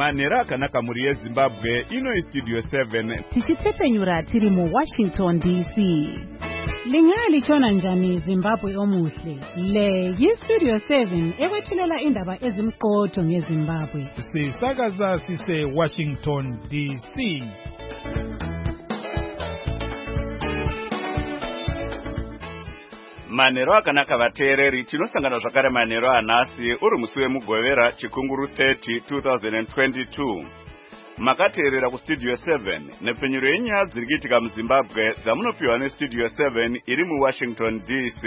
Manera akanaka muri yeZimbabwe ino iStudio 7 tichitsepenyura tiri mu Washington DC. Lingali chona njani Zimbabwe omuhle. Le yiStudio 7 ekwethulela indaba ezimqotho ngeZimbabwe. Sisakaza sise Washington DC. Manero akanaka vateereri tinosangana zvakare manero anhasi uri musi wemugovera chikunguru 30 2022. Makateerera kuStudio 7 nepfenyuro yenyaya dziri kuitika muZimbabwe dzamunopiwa neStudio 7 iri muWashington DC.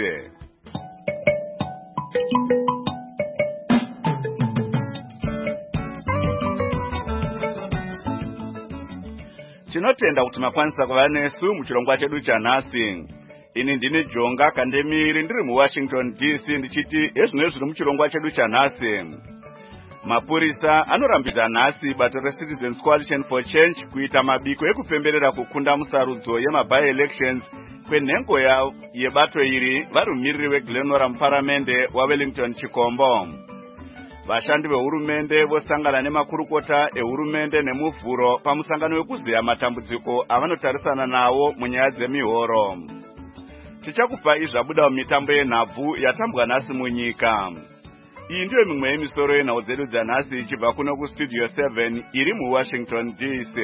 Tinotenda kuti makwanisa kuva nesu muchirongwa chedu chanhasi. Ini ndine Jonga Kandemiri ndiri muWashington DC ndichiti ezvino zviri muchirongwa chedu chanhasi. Mapurisa anorambidza nhasi bato reCitizens Coalition for Change kuita mabiko ekupemberera kukunda musarudzo yema-by-elections kwenhengo yebato iri vari mumiriri weGlenora muparamende waWellington Chikombo. Vashandi vehurumende vosangana nemakurukota ehurumende nemuvhuro pamusangano wekuziya matambudziko avanotarisana nawo munyaya dzemihoro. Tichakupa izvabuda mumitambo yenhabvu yatambwa nhasi munyika. Iyi ndiyo mimwe yemisoro yenhau dzedu dzanhasi ichibva kuno kuStudio 7 iri muWashington DC.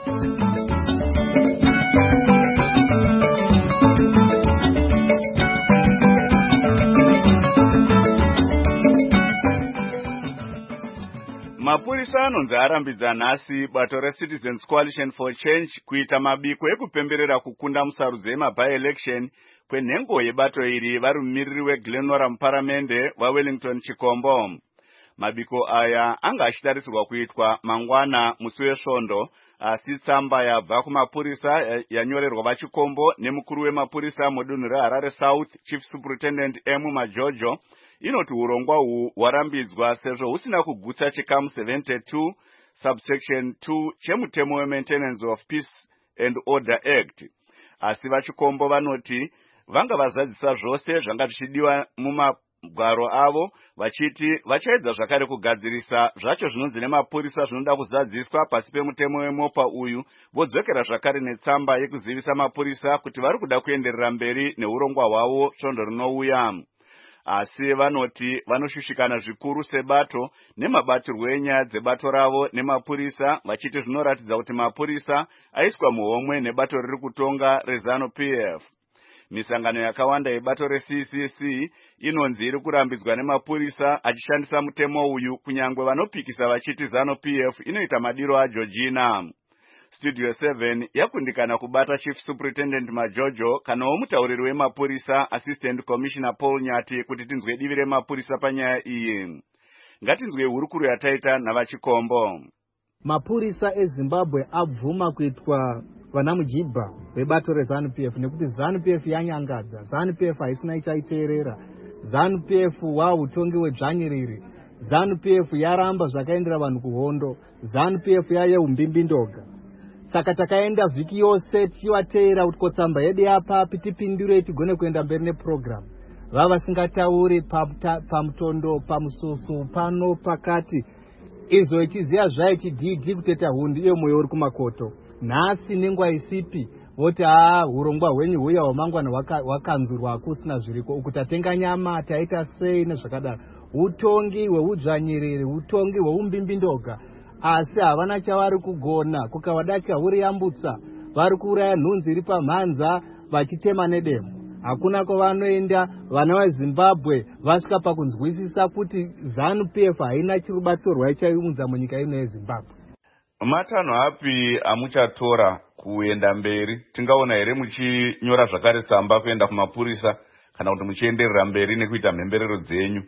Mapurisa anonzi arambidza nhasi bato reCitizens Coalition for Change kuita mabiko ekupemberera kukunda musarudzo yema-by-election kwenhengo yebato iri vari mumiriri weGlenora muparamende waWellington Chikombo. Mabiko aya anga achitarisirwa kuitwa mangwana musi wesvondo, asi tsamba yabva kumapurisa yanyorerwa vaChikombo nemukuru wemapurisa mudunhu reHarare South Chief Superintendent M. Majojo inoti urongwa uhu hwarambidzwa sezvo husina kugutsa chikamu 72 subsection 2 chemutemo weMaintenance of Peace and Order Act. Asi vaChikombo vanoti vanga vazadzisa zvose zvanga zvichidiwa mumagwaro avo, vachiti vachaedza zvakare kugadzirisa zvacho zvinonzi nemapurisa zvinoda kuzadziswa pasi pemutemo weMopa uyu, vodzokera zvakare netsamba yekuzivisa mapurisa kuti vari kuda kuenderera mberi neurongwa hwavo svondo rinouya. Asi vanoti vanoshushikana zvikuru sebato nemabatirwo enyaya dzebato ravo nemapurisa, vachiti zvinoratidza kuti mapurisa aiswa muhomwe nebato riri kutonga reZANU-PF. Misangano yakawanda yebato reCCC inonzi iri kurambidzwa nemapurisa achishandisa mutemo uyu, kunyangwe vanopikisa vachiti ZANU-PF inoita madiro aJorgina. Studio 7 yakundikana kubata Chief Superintendent Majojo kanawo mutauriri wemapurisa Assistant Commissioner Paul Nyati kuti tinzwe divi remapurisa panyaya iyi. Ngatinzwe hurukuru yataita navaChikombo. Mapurisa eZimbabwe abvuma kuitwa vanamujibha vebato reZANU-PF nekuti ZANU-PF yanyangadza. ZANU-PF haisina ichaiteerera. ZANU-PF wautongi hwedzvanyiriri. ZANU-PF yaramba zvakaendera vanhu kuhondo. ZANU-PF yayeumbimbi-ndoga. Saka takaenda vhiki yose tichivateera kuti kotsamba yedu yapapi tipindure tigone kuenda mberi neprogram. Vava vasingatauri pamutondo, pamususu, pano pakati. Izvo ichiziya zvaichidhidhi kuteta hundi iyo moyo uri kumakoto. Nhasi nenguva isipi voti urongwa hwenyu huya hwamangwana hwakanzurwa hakusina zviriko, uku tatenga nyama taita sei nezvakadaro. Utongi hweudzvanyiriri, utongi hweumbimbi-ndoga. Asi havana chavari kugona, kukavadacha huri yambutsa, vari kuuraya nhunzi iri pamhanza vachitema nedemo. Hakuna kwavanoenda vana veZimbabwe vasvika pakunzwisisa kuti ZANU-PF haina chirubatsiro rwaichaunza munyika ino yeZimbabwe. Matanho api amuchatora kuenda mberi? Tingaona here muchinyora zvakare tsamba kuenda kumapurisa kana kuti muchienderera mberi nekuita mhemberero dzenyu?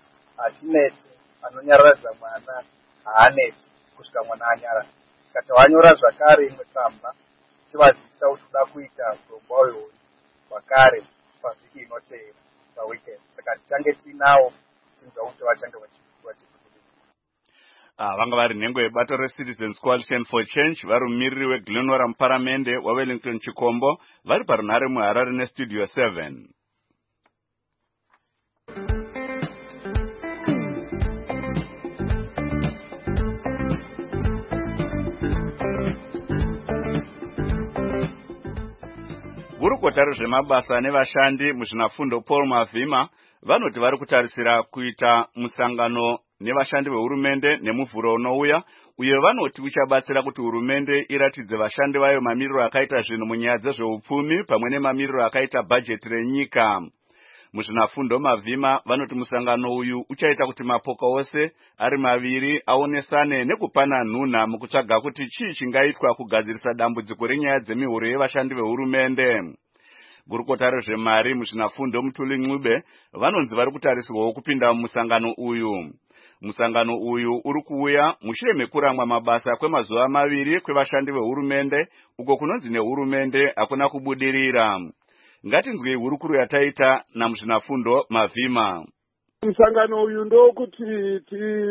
Hatineti, anonyaradza mwana haaneti kusvika mwana anyara. Kati wanyora zvakare imwe tsamba tivazivisa kuti uda kuita urongwa uyu wakare pavhiki inoteera paweekend. Saka tichange tinawo tinzwa kuti vachange vachipindura. Vanga vari nhengo yebato reCitizens Coalition for Change vari mumiriri weGlenora muparamende waWellington Chikombo vari parunhare muHarare neStudio 7. Gurukota rezvemabasa nevashandi muzvinafundo Paul Mavhima vanoti vari kutarisira kuita musangano nevashandi vehurumende nemuvhuro unouya, uye vanoti uchabatsira kuti hurumende iratidze vashandi vayo mamiriro akaita zvinhu munyaya dzezveupfumi pamwe nemamiriro akaita bhajeti renyika. Muzvinafundo Mavhima vanoti musangano uyu uchaita kuti mapoka ose ari maviri aonesane nekupana nhunha mukutsvaga kuti chii chingaitwa kugadzirisa dambudziko renyaya dzemihoro yevashandi vehurumende. Gurukota rezvemari muzvinafundo Mutuli Ncube vanonzi vari kutarisirwawo kupinda mumusangano uyu. Musangano uyu uri kuuya mushure mekuramwa mabasa kwemazuva maviri kwevashandi vehurumende uko kunonzi nehurumende hakuna kubudirira. Ngatinzwei hurukuru yataita namuzvinafundo Mavhima. Musangano uyu ndokuti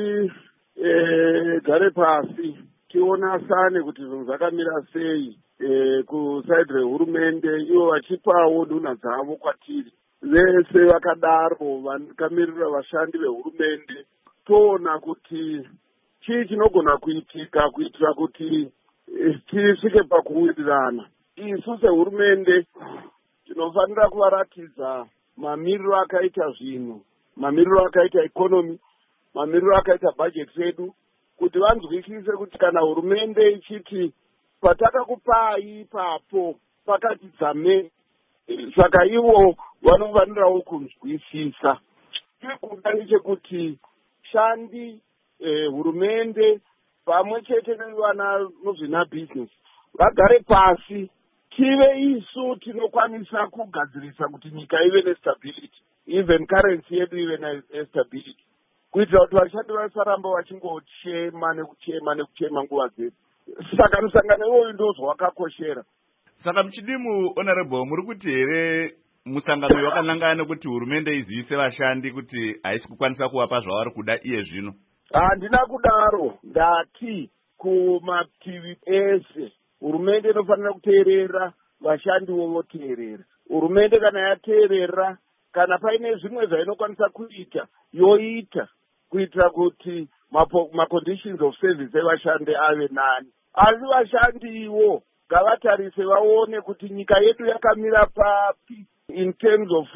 tigare pasi tionasane kuti zvinhu zvakamira sei kusaidi rehurumende, ivo vachipawo nhunha dzavo kwatiri. Vese vakadaro vakamirira vashandi vehurumende, toona kuti chii chinogona kuitika kuitira kuti tisvike pakuwirirana. Isu sehurumende tinofanira kuvaratidza mamiriro akaita zvinhu, mamiriro akaita ikonomi, mamiriro akaita bhajeti redu, kuti vanzwisise kuti kana hurumende ichiti patakakupai ipapo pakati dzame, saka ivo vanofanirawo kunzwisisa. Chikuda ndechekuti shandi hurumende pamwe chete nevana muzvinabhizinesi vagare pasi, tive isu tinokwanisa kugadzirisa kuti nyika ive nestability, even currency yedu ive nestability, kuitira kuti vashandi vasaramba vachingochema nekuchema nguva dzedu. Saka musangano iwoyu ndozvawakakoshera. Saka muchidimu honorable, muri kuti here musangano uyu wakanangana nekuti hurumende iziise vashandi kuti haisi kukwanisa kuvapa zvavari kuda iye zvino? Handina kudaro, ndati kumativi ese hurumende inofanira kuteerera, vashandiwo voteerera. Hurumende kana yateerera, kana paine zvimwe zvainokwanisa kuita yoita, kuitira kuti maconditions of service evashandi ave nani. Asi vashandiwo ngavatarise vaone kuti nyika yedu yakamira papi in terms of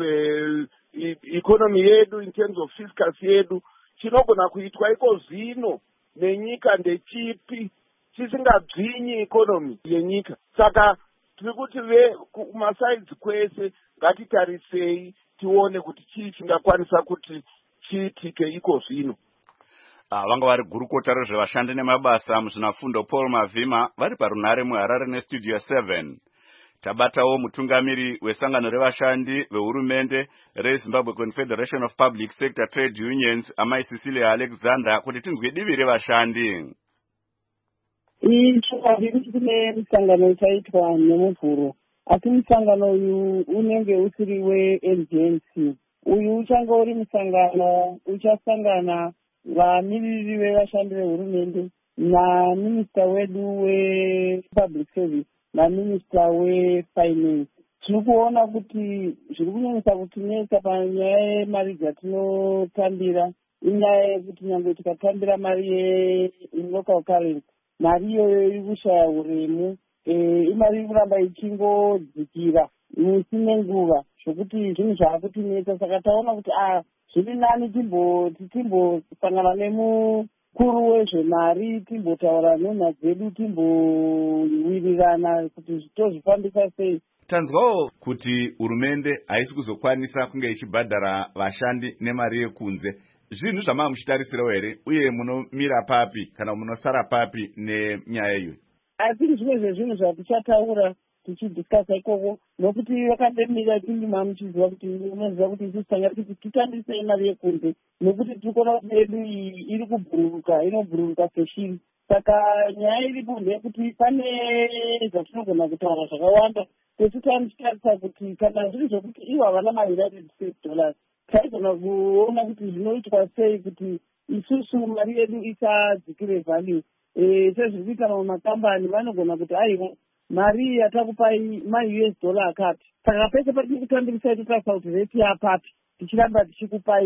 economy yedu, in terms of fiscus yedu. Chinogona kuitwa iko zvino nenyika ndechipi chisingabvinyi economy yenyika. Saka tiri kuti kumasaidzi kwese ngatitarisei tione kuti chii chingakwanisa kuti chiitike iko zvino. Vanga vari gurukota rezvevashandi nemabasa muzvinafundo Paul Mavhima vari parunhare muHarare nestudio 7. Tabatawo mutungamiri wesangano revashandi vehurumende reZimbabwe Confederation of Public Sector Trade Unions, amai Cecilia Alexander, kuti tinzwe divi revashandi. Chokwadi kuti kune musangano uchaitwa nemuvhuro, asi musangano uyu unenge usiri weurgency. Uyu uchanga uri musangano uchasangana vamiriri vevashandi vehurumende naminista wedu wepublic service naminista wefinance. Tiri kuona kuti zviri kunyanyisa kutinetsa panyaya yemari dzatinotambira inyaya yekuti nyangwe tikatambira mari yelocal currency, mari iyoyo iri kushaya uremu. Imari iri kuramba ichingodzikira musi nenguva, zvokuti zvinhu zvaakutinetsa. Saka taona kuti zviri nani timbosangana nemukuru wezvemari, timbotaura nhunha dzedu, timbowirirana kuti tozvifambisa sei. Tanzwawo kuti hurumende haisi kuzokwanisa kunge ichibhadhara vashandi nemari yekunze. Zvinhu zvamava muchitarisirawo here, uye munomira papi kana munosara papi nenyaya iyoyi? Asi zvimwe zvezvinhu zvatichataura tichidhiskasa ikoko, nokuti vakandemira tindima muchiziva kuti unoziva kuti isusu tanga kuti titandisei mari yekunze, nokuti tiri kuona kuti yedu iyi iri kubhururuka, inobhururuka seshiri. Saka nyaya iripo ndeyekuti pane zvatinogona kutaura zvakawanda, tesu tanichitarisa kuti kana zviri zvokuti ivo havana maUnited States dollars, taigona kuona kuti zvinoitwa sei kuti isusu mari yedu isadzikire value. Sezviri kuita mamwe makambani vanogona kuti aiwa mari yatakupai maUS dollar akati, saka pese patiri kutambirisa totarisa kuti reti yapapi, tichiramba tichikupai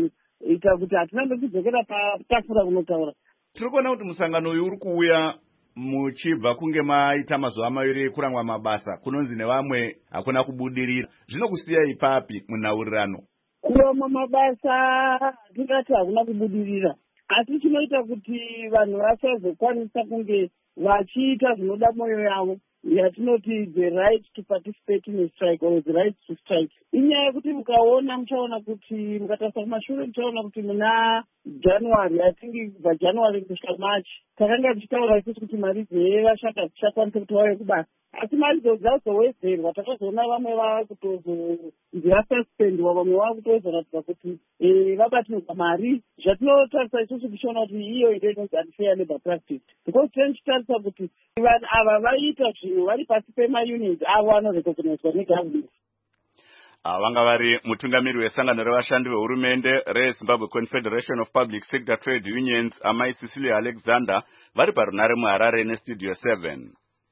ichizoita kuti hatirambe kudzokera patafura kunotaura. Tiri kuona kuti musangano uyu uri kuuya muchibva kunge maita mazuva maviri ekuramwa mabasa kunonzi nevamwe hakuna kubudirira. Zvinokusiyai papi munhaurirano? Kurama mabasa tingati hakuna kubudirira, asi chinoita kuti vanhu vasazokwanisa kunge vachiita zvinoda mwoyo yavo, yatinoti the right to participate in a strike or the right to strike. Inyaya yekuti muchaona kuti mukatarisa kumashure muchaona kuti muna January, I think kubva January kusvika March, takanga tichitaura isusu kuti mari dzevashanda dzichakwanisa kuti vauye kubasa. Asi mari dzazowedzerwa, takazoona vamwe vaakutozosuspendwa, vamwe vaakutozoratidza kuti vabatirwa mari. Zvatinotarisa isusu tichiona kuti iyo inonzi unfair labor practice, because tichitarisa kuti vanhu ava vaita zvinhu vari pasi pemaunions avo anorecognizwa negovernment. Vanga vari mutungamiri wesangano revashandi vehurumende reZimbabwe Confederation of Public Sector Trade Unions, amai Cecilia Alexander, vari parunare muHarare neStudio 7.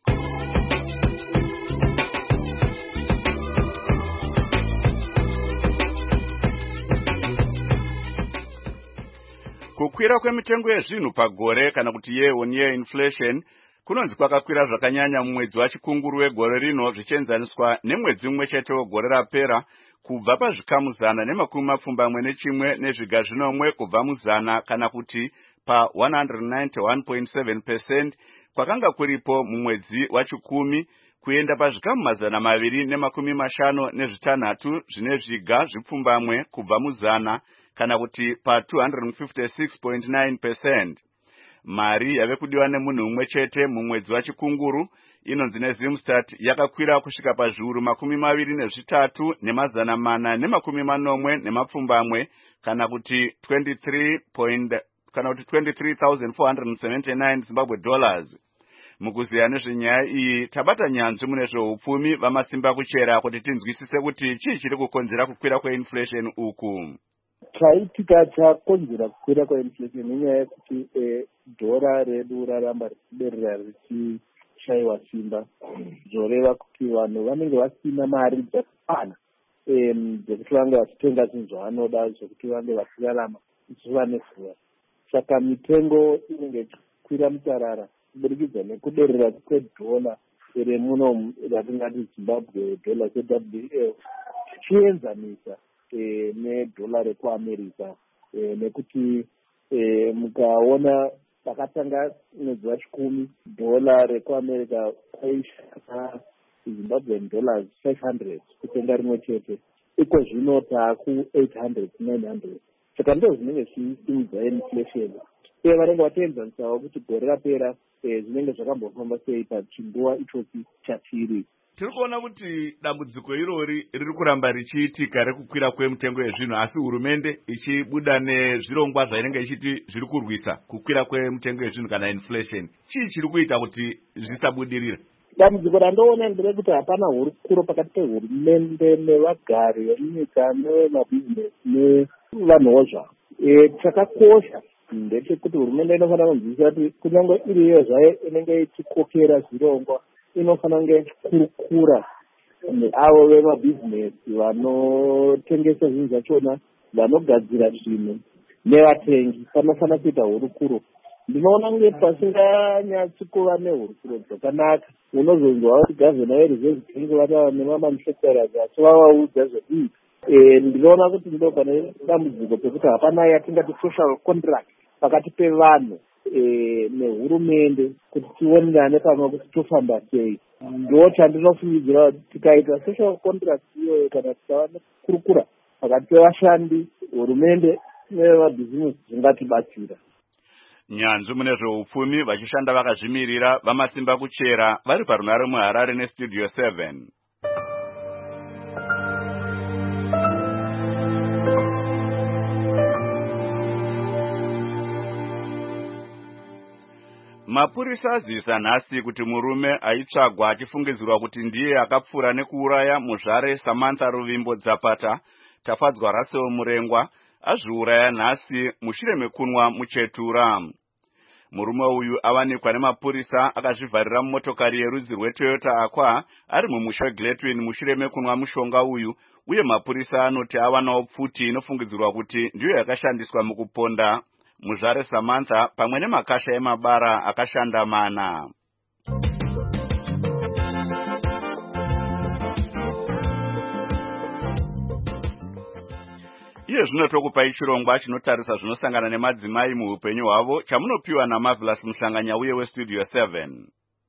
Kukwira kwemitengo yezvinhu pagore kana kuti year-on-year inflation kunonzi kwakakwira zvakanyanya mumwedzi wachikunguru wegore rino zvichienzaniswa nemwedzi mumwe chete wegore rapera, kubva pazvikamu 121 nezviga zvinomwe kubva muzana kana kuti pa 191.7% kwakanga kuripo mumwedzi wachikumi, kuenda pazvikamu 256 zvine zviga zvipfumbamwe kubva muzana kana kuti pa 256.9%. Mari yave kudiwa nemunhu umwe chete mumwedzi wachikunguru inonzi neZimstat yakakwira kusvika pazviuru 23,480 kana kuti 23,479 Zimbabwe dollars. Mukuziya nezvenyaya iyi tabata nyanzvi mune zveupfumi vamasimba kuchera kuti tinzwisise kuti chii chiri kukonzera kukwira kweinflation uku. Chaitika chakonzera kukwira kweinflation inyaya yekuti dhora redu raramba richiberera richishaiwa simba, zvoreva kuti vanhu vanenge vasina mari dzakakwana dzekuti vange vachitenga zvinhu zvavanoda zvekuti vange vachirarama zuva nezuva. Saka mitengo inenge ichikwira mutarara kuburikidza nekuderera kwedhola remuno ratingati Zimbabwe dollar ZWL tichienzanisa nedhola rekuAmerica, nekuti mukaona pakatanga mwedzi wachikumi dhola rekuAmerica kwaishanda Zimbabwean dollars 500 kutenga rimwe chete, iko zvino taaku 800 900. Saka ndo zvinenge zvichisimudza inflation. Vanenge vateenzanisawo kuti gore rapera zvinenge zvakambofamba sei pachinguva ichochi chatiri. Tiri kuona kuti dambudziko irori riri kuramba richiitika rekukwira kwemitengo yezvinhu, asi hurumende ichibuda nezvirongwa zvainenge ichiti zviri kurwisa kukwira kwemitengo yezvinhu kana inflation. Chii chiri kuita kuti zvisabudirira? Dambudziko randoona nderekuti hapana hurukuro pakati pehurumende nevagari vemunyika nevemabhizinesi nevanhuwo zvavo. Chakakosha ndechekuti hurumende inofanira kunzwisisa kuti kunyange iriyo zvayo inenge ichikokera zvirongwa, inofanira kunge ichikurukura neavo vemabhizinesi vanotengesa zvinhu zvachona, vanogadzira zvinhu nevatengi. Panofanira kuita hurukuro. Ndinoona kunge pasinganyatsi kuva nehurukuro dzakanaka, unozonzwa kuti gavhena yeReserve Bank vataura nemamanufacturers asi vavaudza zvekii. Ndinoona kuti ndo pane dambudziko pekuti hapana yatingati social contract pakati pevanhu nehurumende kuti tionerane pamwe kuti tofamba sei. Ndo chandinofungidzira tikaita social contract iyoyo kana tikava nekurukura pakati pevashandi, hurumende nevemabhizinesi zvingatibatsira. Nyanzvi mune zveupfumi vachishanda vakazvimirira vamasimba kuchera vari parunare muHarare neStudio 7. Mapurisa aziisa nhasi kuti murume aitsvagwa achifungidzirwa kuti ndiye akapfura nekuuraya muzvare Samantha Ruvimbo Dzapata, Tafadzwa Russell Murengwa, azviuraya nhasi mushure mekunwa muchetura. Murume uyu awanikwa nemapurisa akazvivharira mumotokari yerudzi rweToyota Aqua ari mumusha weGlatwin mushure mekunwa mushonga uyu, uye mapurisa anoti awanawo pfuti inofungidzirwa kuti ndiyo yakashandiswa mukuponda. Muzvare Samantha pamwe nemakasha emabara akashanda mana. Iye zvino tokupai chirongwa chinotarisa zvinosangana nemadzimai muupenyu hwavo chamunopiwa naMarvelous Musanganya uye weStudio 7.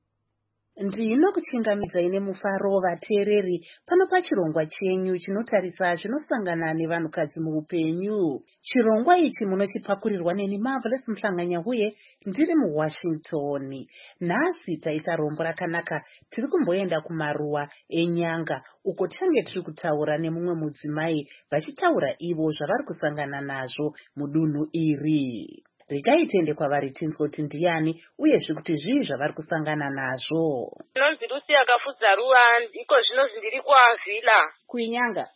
Ndino kuchingamidza ine mufaro vateereri pano pachirongwa chenyu chinotarisa zvinosangana nevanhukadzi muupenyu. Chirongwa ichi munochipakurirwa neni Marvelous Musanganya uye ndiri muWashington. Nhasi taita rombo rakanaka, tiri kumboenda kumaruwa enyanga uko tichange tiri kutaura nemumwe mudzimai vachitaura ivo zvavari kusangana nazvo mudunhu iri. Regai tiende kwavari tinzwe kuti ndiani uyezve kuti zvii zvavari kusangana nazvo. Nonzi Lucy akafudza ruwa, iko zvino ndiri kuavhila kuinyanga.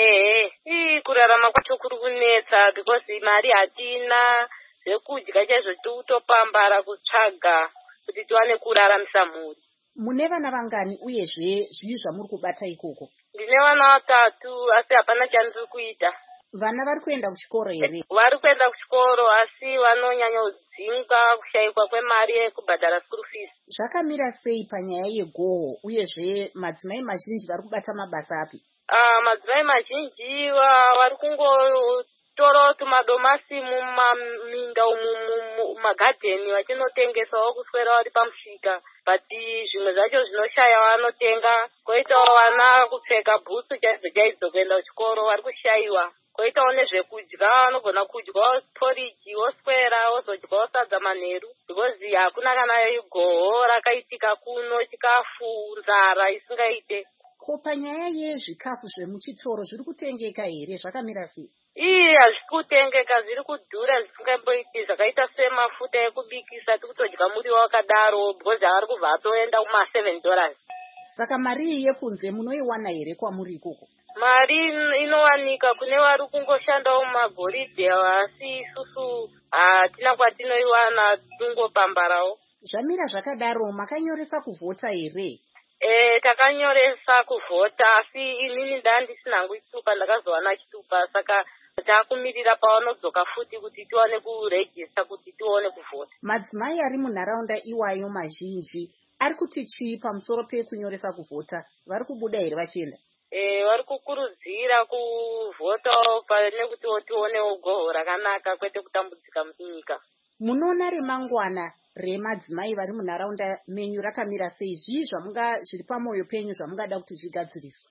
Kurarama kwacho kuri kunetsa because mari hatina, zvekudya chaizvo tikutopambara kutsvaga kuti tiwane kuraramisa mhuri. Mune vana vangani uyezve zvii zvamuri kubata ikoko? Ndine vana 3 asi hapana chandiri kuita. Vana vari kuenda kuchikoro here? Vari kuenda kuchikoro asi vanonyanya kudzinga kushayikwa kwemari yekubhadhara school fees. Zvakamira sei panyaya yegoho uyezve madzimai mazhinji vari kubata mabasa api? Madzimai mazhinji vari kungotora tumadomasi mumaminda mumagadheni vachinotengesawo kuswera vari pamusika. But zvimwe zvacho zvinoshaya vanotenga. Koitawo vana kupfeka bhutsu chaidzo kuenda kuchikoro vari kushayiwa. Koitawo nezvekudya vanogona kudya poriji woswera wozodya sadza manheru because hakuna kana goho rakaitika kuno chikafu nzara isingaite. Ko panyaya yezvikafu zvemuchitoro zviri kutengeka here? Zvakamira sei? Hazvisi kutengeka, zviri kudhura zvisingamboiti zvakaita semafuta ekubikisa tikutodya muriwo wakadaro because avari kubva atoenda kuma$7. Saka mari iyi yekunze munoiwana here kwamuri ikoko? Mari inowanika kune vari kungoshandawo mumagoridhe asi isusu hatina kwatinoiwana, tungopambarawo. Zvamira zvakadaro makanyoresa kuvhota here? Takanyoresa kuvhota asi inini ndandisina hangu chitupa, ndakazowana chitupa saka takumirira pavanodzoka futi kuti tiwane kurejista kuti tione kuvhota. Madzimai ari munharaunda iwayo mazhinji ari kuti chii pamusoro pekunyoresa kuvhota? Vari kubuda here vachienda? Vari kukurudzira kuvhota pane kuti tionewo goho rakanaka kwete kutambudzika munyika. Munoona remangwana remadzimai vari munharaunda menyu rakamira sei? Zvii zviri pamwoyo penyu zvamungada kuti zvigadziriswe?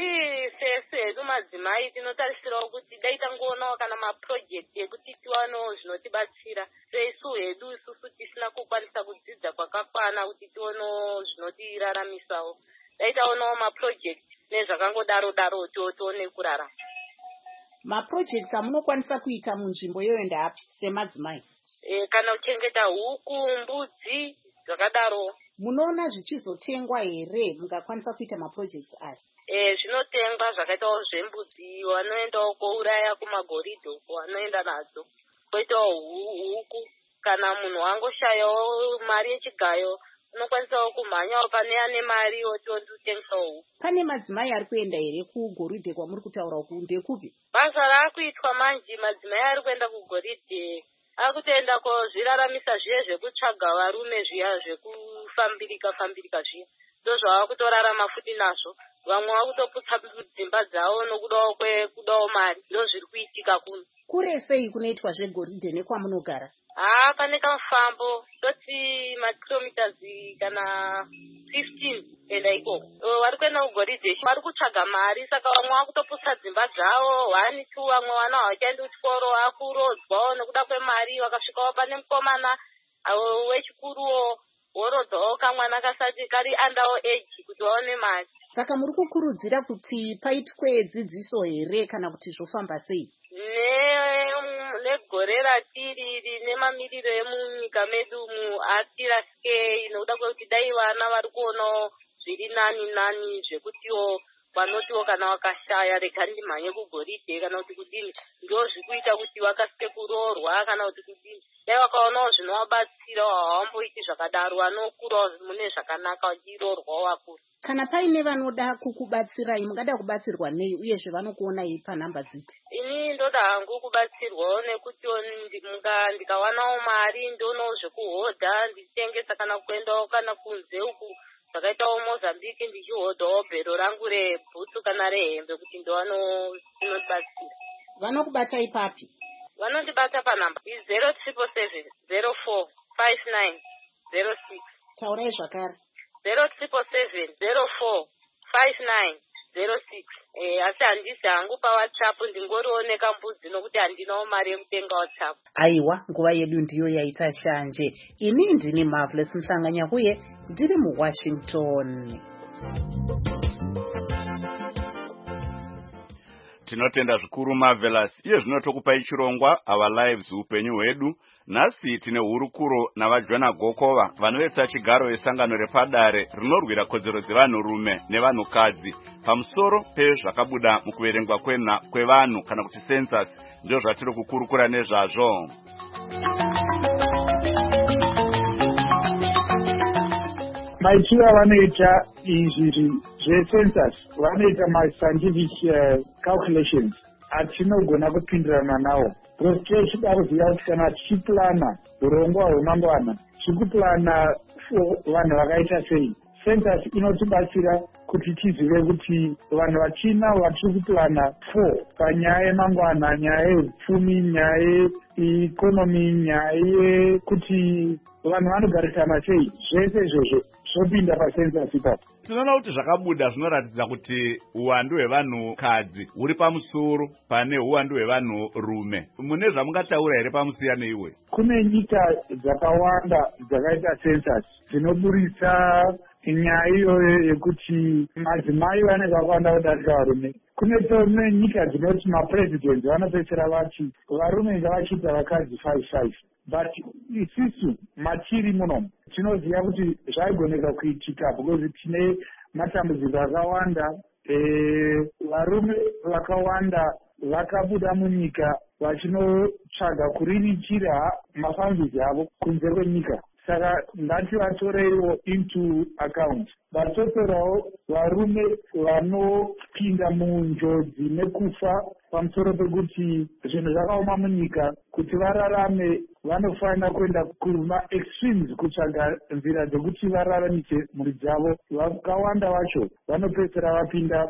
Sedu madzimai tinotarisirawo kuti dai tangoonawo kana mapurojekti ekuti tiwanewo zvinotibatsira. Sesu hedu isusu tisina kukwanisa kudzidza kwakakwana kuti tionewo zvinotiraramisawo. Dai taonawo mapurojekti nezvakangodaro tione kurarama. Mapurojekti amunokwanisa kuita munzvimbo iyoyo ndeapi semadzimai? Kana kuchengeta huku, mbudzi, zvakadaro. Munoona zvichizotengwa here mungakwanisa kuita mapurojekti aya? Zvinotengwa zvakaitawo zvembudzi, vanoendawo kouraya kumagoridhe uko vanoenda nadzo. Koitawo huku, kana munhu angoshayawo mari yechigayo unokwanisawo kumhanyawo pane ane mari ototengisawo huku. Pane madzimai ari kuenda here kugoridhe kwamuri kutaura uku? Ndekupi basa rakuitwa manje? Madzimai ari kuenda kugoridhe akutoenda kozviraramisa zviye zvekutsvaga varume zviya zvekufambirika zviya, ndozvava kutorarama futi nazvo. Vamwe vakutoputsa dzimba dzavo nokudawo mari, ndozviri kuitika kuno. Kure sei kunoitwa zvegoridhe nekwamunogara? Pane kamufambo toti makilometers kana 15 kuenda ikoko. Vari kuenda kugoridhe vari kutsvaga mari, saka vamwe vakutoputsa dzimba dzavo 1, 2, vamwe vana havachaendi kuchikoro vakurodzwawo nekuda kwemari. Vakasvikawo pane mukomana wechikuruwo worodzwawo kamwana kasati kari andawo age kuti vaone mari. Saka muri kukurudzira kuti paitwe dzidziso here kana kuti zvofamba sei? Negore ratiri nemamiriro emunyika medu atirasikei, nokuda kwekuti dai vana vari kuonawo zviri nani zvekutiwo vanotiwo kana vakashaya rega ndimhanye kugoridhe kana kuti kudini, ndo zvikuita kuti vakasike kuroorwa kana kuti kudini. Dai vakaonawo zvinovabatsira havamboiti zvakadaro, vanokurawo mune zvakanaka vachiroorwawo vakuru. Kana paine vanoda kukubatsirai mungada kubatsirwa nei uyezve vanokuonai panhamba dzipi? ini ndoda hangu kubatsirwawo nekuti ndikawanawo mari ndionawo zvekuhodha ndichitengesa kana kuendawo kana kunze uku zvakaitawo Mozambique ndichihodhawo bhero rangu rebhutsu kana rehembe kuti ndiwanawo inobatsira. Vanokubata ipapi? Vanondibata panhamba 077 04 59 06. Taurai zvakare. 077 04 59 06. Asi handisi hangu paWhatsApp, ndingorioneka mbudzi nokuti handinawo mari yekutenga WhatsApp. Aiwa, nguva yedu ndiyo yaita shanje. Ini ndini Marvelous Mhlanganya uye ndiri muWashington. Tinotenda zvikuru Marvelous. Iye zvino tokupai chirongwa Our Lives, upenyu hwedu. Nhasi tine hurukuro navaJohna Gokova vanovetsa chigaro vesangano repadare rinorwira kodzero dzevanhurume nevanhukadzi pamusoro pezvakabuda mukuverengwa kwevanhu kana kuti census. Ndio zvatiri kukurukura nezvazvo. Maitiro avanoita izvi zvecensus vanoita mascientific calculations atinogona kupindirana nawo. Tichida kuziva kuti kana tichiplana urongwa hwemangwana tichiplana vanhu vakaita sei. Census inotibatsira kuti tizive kuti vanhu vachina vatiri kuplana 4 panyaya yemangwana, nyaya yeupfumi, nyaya yeikonomi, nyaya yekuti vanhu vanogarisana sei. Zvese izvozvo zvopinda pacensus ipapo. Tinoona kuti zvakabuda zvinoratidza kuti uwandu hwevanhukadzi huri pamusoro pane uwandu hwevanhurume. Mune zvamungataura here pamusiyano iwe? Kune nyika dzakawanda dzakaita census dzinoburitsa nyaya iyoyo yekuti madzimai vanenge vakawanda kudarika varume. Kune nyika dzinoti mapresident vanopedzisira vati varume ngavachiita vakadzi 5-5. But isisu matiri muno tinoziva kuti zvaigoneka kuitika because tine matambudziko akawanda. Varume vakawanda vakabuda munyika vachinotsvaga kuriritira mafambizi avo kunze kwenyika. Saka ngativatoreiwo into account. Vatotorawo varume vanopinda munjodzi nekufa pamusoro pekuti zvinhu zvakaoma munyika kuti vararame vanofanira kuenda kuma extremes kutsvaga nzira dzekuti vararamise mhuri dzavo. Vakawanda vacho vanopedzisira vapinda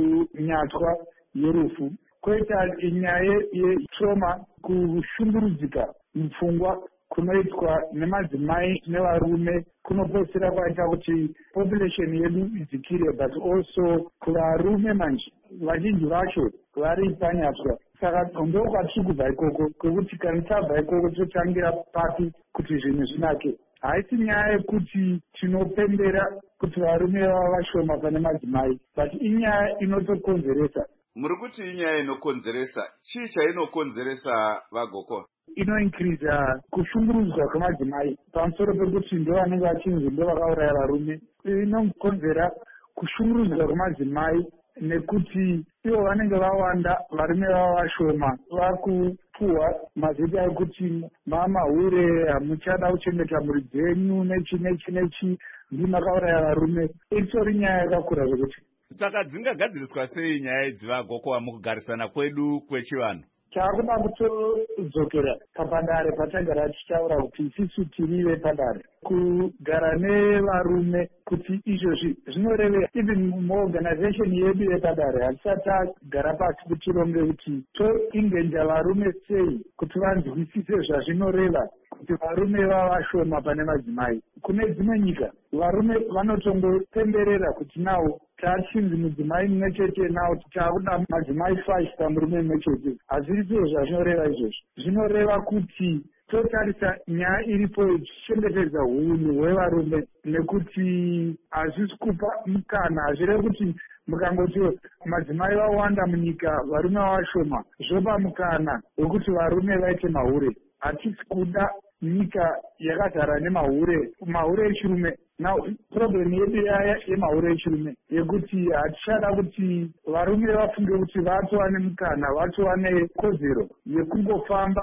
munyatwa yerufu. Koita nyaya yetrauma, kushungurudzika mupfungwa kunoitwa nemadzimai nevarume kunopedzisira kwaita kuti population yedu idzikire, but also kuvarume manje vazhinji vacho vari panyatwa. Saka ndokwatiri kubva ikoko, kwekuti kana tabva ikoko totangira papi kuti zvinhu zvinake. Haisi nyaya yekuti tinopembera kuti varume vava vashoma pane madzimai, but inyaya inotokonzeresa. Muri kuti inyaya inokonzeresa, chii chainokonzeresa vaGokova? Inoinkiriza kushungurudzwa kwemadzimai pamusoro pekuti ndo vanenge vachinzi ndo vakauraya varume. Inokonzera kushungurudzwa kwemadzimai nekuti ivo vanenge vawanda, varume vava vashoma, vakupuhwa mazita ekuti mamahure, hamuchada kuchengeta mhuri dzenyu nechi ndimakauraya varume. Itori nyaya yakakura zvekuti. Saka dzingagadziriswa sei nyaya idzi vaGokova mukugarisana kwedu kwechivanhu? Taakuda kutodzokera papadare patagara tichitaura kuti isusu tiri vepadare. Kugara nevarume kuti izvozvi zvinorevera even muorganization yedu yepadare hatisati tagara pasi kuti tironge kuti toingenja varume sei kuti vanzwisise zvazvinoreva kuti varume vavashoma pane madzimai. Kune dzimwe nyika varume vanotongopemberera kuti nawo tachinzi mudzimai mumwe chete nawo taakuda madzimai 5 pamurume mumwe chete. Hazvisiwo zvazvinoreva izvozvo. Zvinoreva kuti totarisa nyaya iripo ichichengetedza hunhu hwevarume, nekuti hazvisi kupa mukana. Hazvirevi kuti mukangoti madzimai vawanda munyika varume vavashoma zvopa mukana wekuti varume vaite mahure. Hatisi kuda nyika yakazara nemahure echirume. Now problem yedu yaya yemahure echirume yekuti hatichada kuti varume vafunge kuti vatowane mukana, vatowane kodzero yekungofamba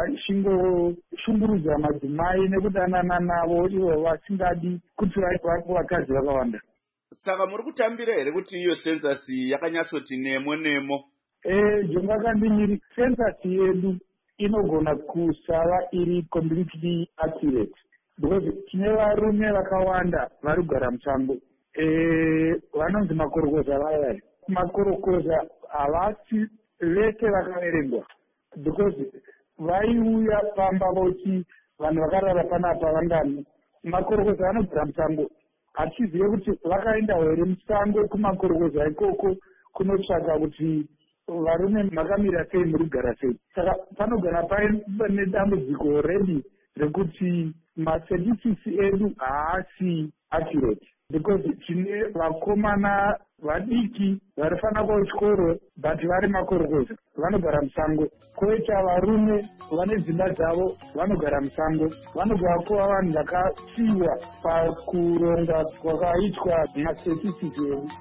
vachingoshungurudza madzimai nekudanana navo ivo vasingadi kuti vakadzi vakawanda. Saka muri kutambira here kuti iyo census yakanyatsoti nemo Jonga kandimiri census yedu inogona kusava iri completely accurate because tine varume vakawanda vari kugara musango vanonzi makorokoza vaya. Makorokoza havasi vese vakaverengwa because vaiuya pamba voti vanhu vakarara panapa vangani. Makorokoza vanogara musango achizive kuti vakaenda here musango kumakorokoza ikoko kunotsvaka kuti varume makamira sei muri kugara sei. Saka panogara pane dambudziko redi rekuti mastatisisi edu haasi accurate because tine vakomana vadiki varifanira kuva chikoro but vari makorokoza vanogara musango. Koita varume vane dzimba dzavo vanogara musango. Vanogara kuva vanhu vakasiyiwa pakuronga kwakaitwa mastatisisi edu.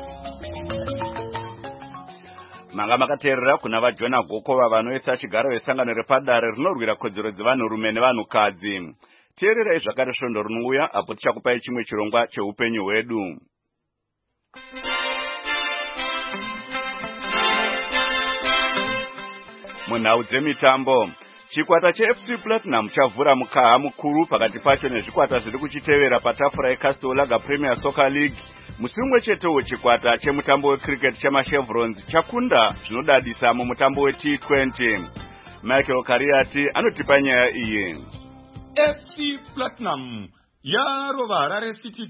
Manga makateerera kuna vaJona Gokova vanoisa chigaro vesangano repadare rinorwira kodzero dzevanhurume nevanhukadzi. Teererai zvakare svondo rinouya apo tichakupai chimwe chirongwa cheupenyu hwedu. Munhau dzemitambo, chikwata cheFC Platinum chavhura mukaha mukuru pakati pacho nezvikwata zviri kuchitevera patafura yeCastle Lager Premier Soccer League. Musi umwe chetewo chikwata chemutambo wecricket chemachevrons chakunda zvinodadisa mumutambo weT20. Michael Kariati anotipa nyaya iyi. FC Platinum yarova Harare City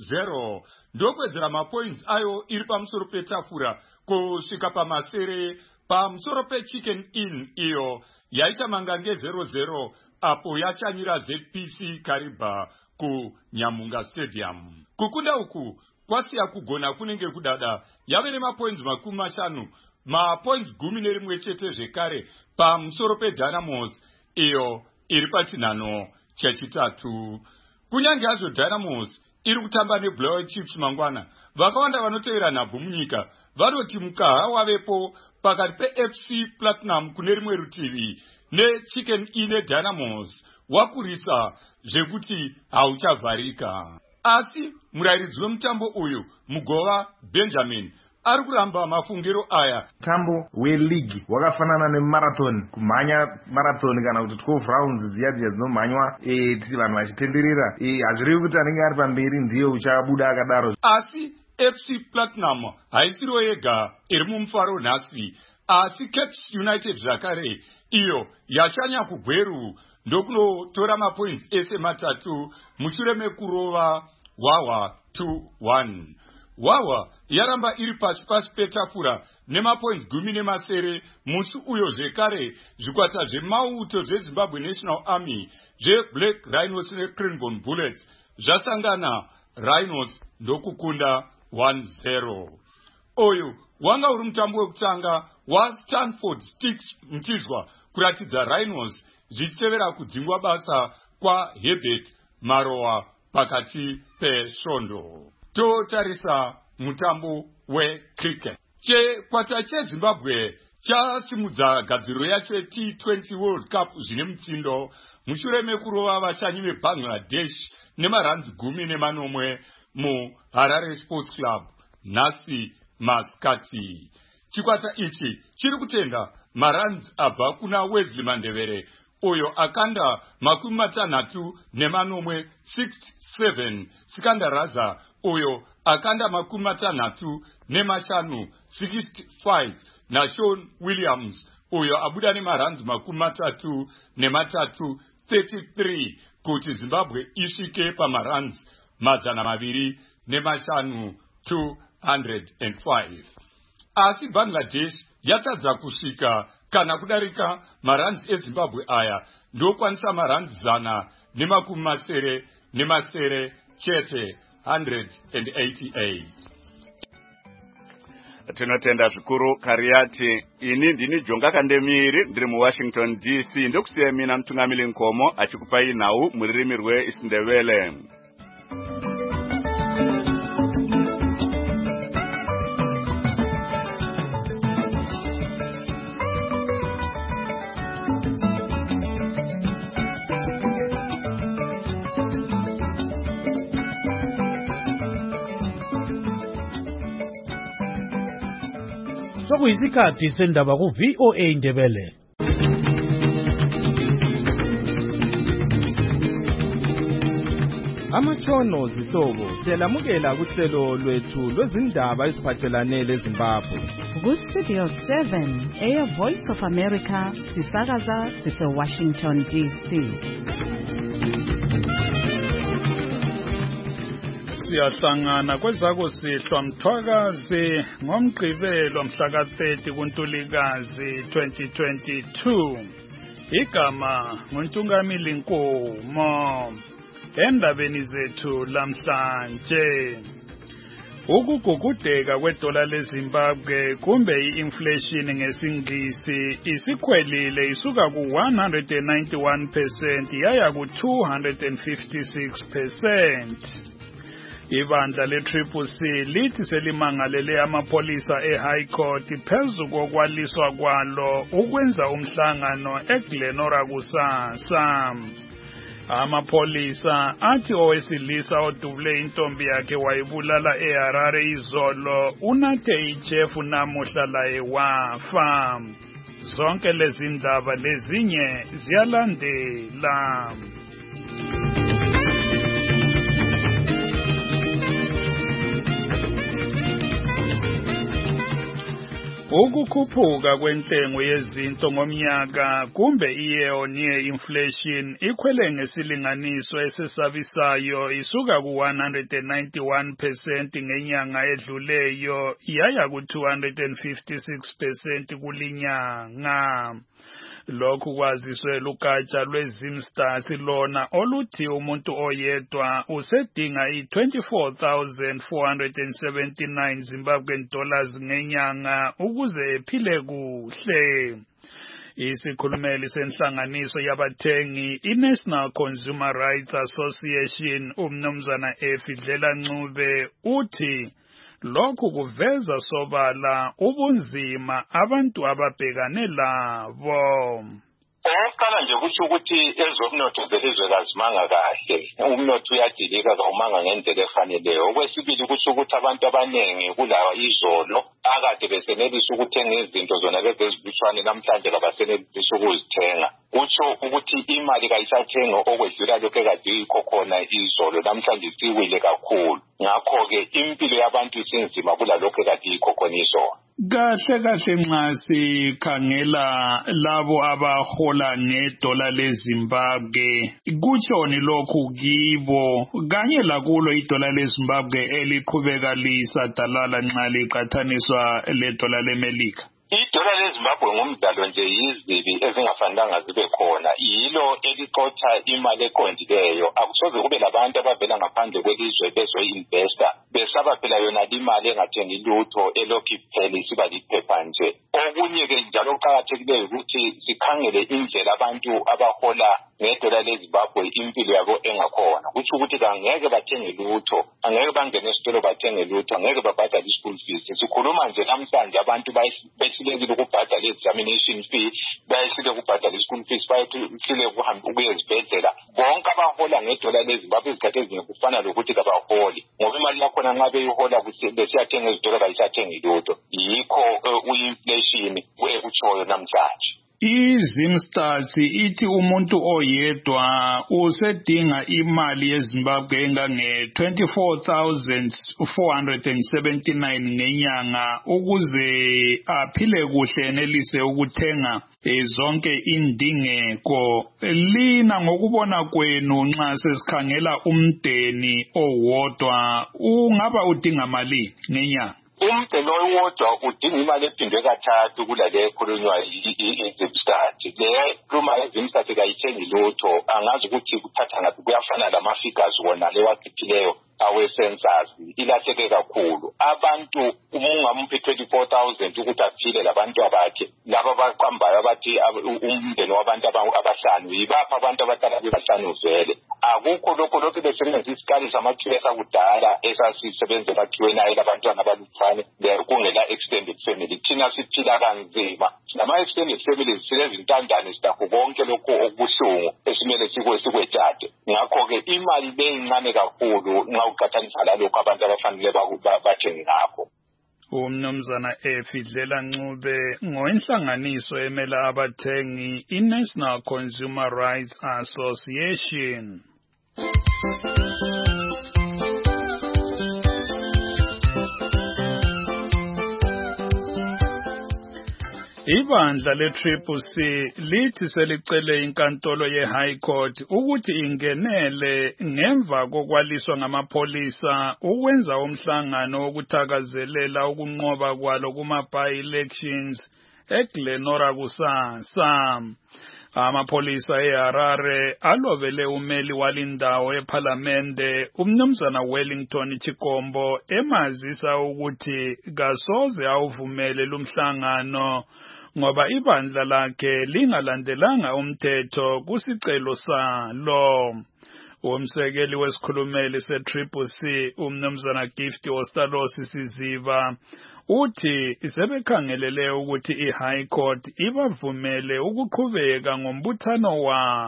2-0 ndokwedzera mapoints ayo iri pamusoro petafura kusvika pamasere pamusoro peChicken Inn iyo yaita mangange 0-0 apo yachanyira ZPC Kariba kuNyamunga Stadium. Kukunda uku kwasiya kugona kunenge kudada yave nemapoints 50, mapoints 11 chete zvekare pamusoro peDynamos iyo iri pachinhano chechitatu. Kunyange hazvo Dynamos iri kutamba neBlair Chiefs mangwana, vakawanda vanotevera nhabvu munyika vanoti mukaha wavepo pakati peFC Platinum kune rimwe rutivi neChicken Inn neDynamos wakurisa zvekuti hauchavharika. Asi murairidzi wemutambo uyu Mugova Benjamin ari kuramba mafungiro aya. Mutambo weleague wakafanana nemarathon, kumhanya marathon kana kuti 12 rounds dziya dzinomhanywa tiri vanhu vachitenderera. Hazvirevi kuti anenge ari pamberi ndiye uchabuda akadaro. Asi FC Platinum haisiro yega iri mumufaro nhasi, asi Caps United zvakare iyo yashanya kugweru ndokunotora mapoints ese matatu mushure mekurova Wawa 2-1. Wawa yaramba iri pasi petafura nemapoints 10 musi uyo zvekare zvikwata zvemauto zveZimbabwe National Army zveBlack Rhinos neCranbourne Bullets zvasangana, Rhinos ndokukunda 1-0. Oyu wanga uri mutambo wekutanga waStanford Sticks Mtizwa kuratidza Rhinos zvichitevera kudzingwa basa kwaHerbert Marowa pakati pesvondo. Totarisa mutambo wecricket. Chikwata cheZimbabwe chasimudza gadziriro yacho yeT20 World Cup zvine mutsindo mushure mekurova vachanyi veBangladesh nemaranzi 10 muHarare Sports Club nhasi masikati. Chikwata ichi chiri kutenga maranzi abva kuna Wesley Mandevere uyo akanda 60 6-7, Sikandaraza uyo akanda 65 65 na Sean Williams uyo abuda nemaranzi 33 33 kuti Zimbabwe isvike pamaranzi 205 205. Asi Bangladesh yatadza kusvika kana kudarika maranzi eZimbabwe aya ndokwanisa maranzi 100 chete 188. Tinotenda zvikuru Kariati. Ini ndini Jonga Kandemiri ndiri muWashington DC. Ndokusiya mina Mtungamili Nkomo achikupai nhau mururimi rweIsindebele. sekuyisikhathi sendaba ku-VOA Indebele. Amatshono zihlobo siyalamukela kuhlelo lwethu lwezindaba eziphathelane leZimbabwe. Ku-Studio 7 Air Voice of America sisakaza sise-Washington DC. Siyahlangana kwezakusihlwa Mthwakazi ngomgqibelo mhla ka-30 kuNtulikazi 2022. Igama nguNtungamili Nkomo. Endabeni zethu lamhlanje, ukugugudeka kwedola leZimbabwe kumbe i-inflation ngesingisi isikhwelile isuka ku-191% yaya ku-256%. Ibandla le-CCC lithi selimangalele amapolisa e-High Court phezu kokwaliswa kwalo ukwenza umhlangano eGlenora kusasa. Amapolisa athi owesilisa odubule intombi yakhe wayibulala eHarare izolo unathe ijefu namuhla laye wafa. Zonke lezi ndaba lezinye ziyalandela. Ukukhuphuka kwentengo yezinto ngomnyaka kumbe i-year-on-year inflation ikhwele ngesilinganiso esesabisayo isuka ku-191% ngenyanga edluleyo yaya ku-256% kulinyanga. Lokhu kwaziswe lugatsha lweZimstas lona oluthi umuntu oyedwa usedinga i-24,479 Zimbabwean dollars ngenyanga ukuze ephile kuhle. Isikhulumeli senhlanganiso yabathengi i-National Consumer Rights Association umnumzana Efidlela Ncube uthi lokhu kuveza sobala ubunzima abantu ababhekane labo. Oqala nje kusho ukuthi ezomnotho zelizwekazi manga kahle, umnotho uyadilika kawumanga ngendlela efaneleyo. Okwesibili kusho ukuthi abantu abaningi kulawa izolo akade besenelisa ukuthenga izinto zona lezi ezibutshwane namhlanje abasenelisa ukuzithenga. Kutsho ukuthi imali kayisathenga okwedlula lokho ekade yikho khona izolo namhlanje isiwile kakhulu. Ngakho-ke impilo yabantu isinzima kulalokho ekade yikho khona izolo. Kahle nxa sikhangela labo abahola ngedola leZimbabwe kutshoni lokhu kibo kanye lakulo idola leZimbabwe eliqhubeka lisadalala nxa liqathaniswa ledola leMelika. Idola leZimbabwe ngumdalo nje yizibi ezingafanelanga zibe khona. Yilo eliqotha imali eqondileyo. Akusoze kube labantu abavela ngaphandle kwelizwe bezoinvesta besaba phela yona imali engathengi lutho elokhu iphela isiba liphepha nje. Okunye-ke njalo kuqakathekileyo ukuthi sikhangele indlela abantu abahola ngedola leZimbabwe impilo yabo engakhona. Kutsho ukuthi angeke bathenge lutho, angeke bangene esitolo bathenge lutho, angeke babhadale i-school fees. Sikhuluma nje namhlanje abantu behlulekile ukubhadala i-examination fee, behlulekile ukubhadala i-school fees, behlulekile ukuya ezibhedlela. Bonke abahola ngedola leZimbabwe izikhathi ezinye kufana lokuthi kabaholi, ngoba imali yakhona nxa beyihola besiyathenga ezitolo bayisathengi lutho. Yikho u-inflation ekutshoyo namhlanje. IZimstas ithi umuntu oyedwa usedinga imali yeZimbabwe engange-24,479 ngenyanga ukuze aphile kuhle enelise ukuthenga zonke indingeko. Lina ngokubona kwenu nxa sesikhangela umndeni owodwa ungaba udinga mali ngenyanga? Umdeni owodwa udinga imali ephindwe kathathu kulale ekhulunywa iZimstas. Le khuluma iZimstas kayithengi lutho, angazi ukuthi kuthatha ngaphi, kuyafana lama-figures wona lewakhiphileyo awe-census, ilahleke kakhulu. Abantu ungamuphi 24,000 ukuthi aphile labantu abakhe, laba abaqambayo abathi umndeni wabantu abahlanu, yibapha abantu abadala bebahlanu vele. Akukho lokho besebenzisa isikali samakhiwe esakudala esasisebenza emakhiweni ayelabantwana abalutshwane kungela extended family. Thina siphila kanzima. Nama-extended families silezintandane sinakho konke lokho okubuhlungu esimele sikwetshate. Ngakho-ke imali leyincane kakhulu nxa uqathanisa lalokho abantu abafanele bathenge ngakho. Umnumzana Efidlela Ncube ngoinhlanganiso emela abathengi iNational Consumer Rights Association. Ibandla le-CCC lithi selicele inkantolo ye-High Court ukuthi ingenele ngemva kokwaliswa ngamapholisa ukwenza umhlangano wokuthakazelela ukunqoba kwalo kuma-by-elections eGlenora kusasa. Amapholisa eHarare alobele umeli walindawo ephalamende umnumzana Wellington Chikombo emazisa ukuthi kasoze awuvumele lumhlangano ngoba ibandla lakhe lingalandelanga umthetho kusicelo salo. Umsekeli wesikhulumeli se-CCC umnumzana Gift Ostalosi Siziba uthi sebekhangelele ukuthi i-High Court ibavumele ukuqhubeka ngombuthano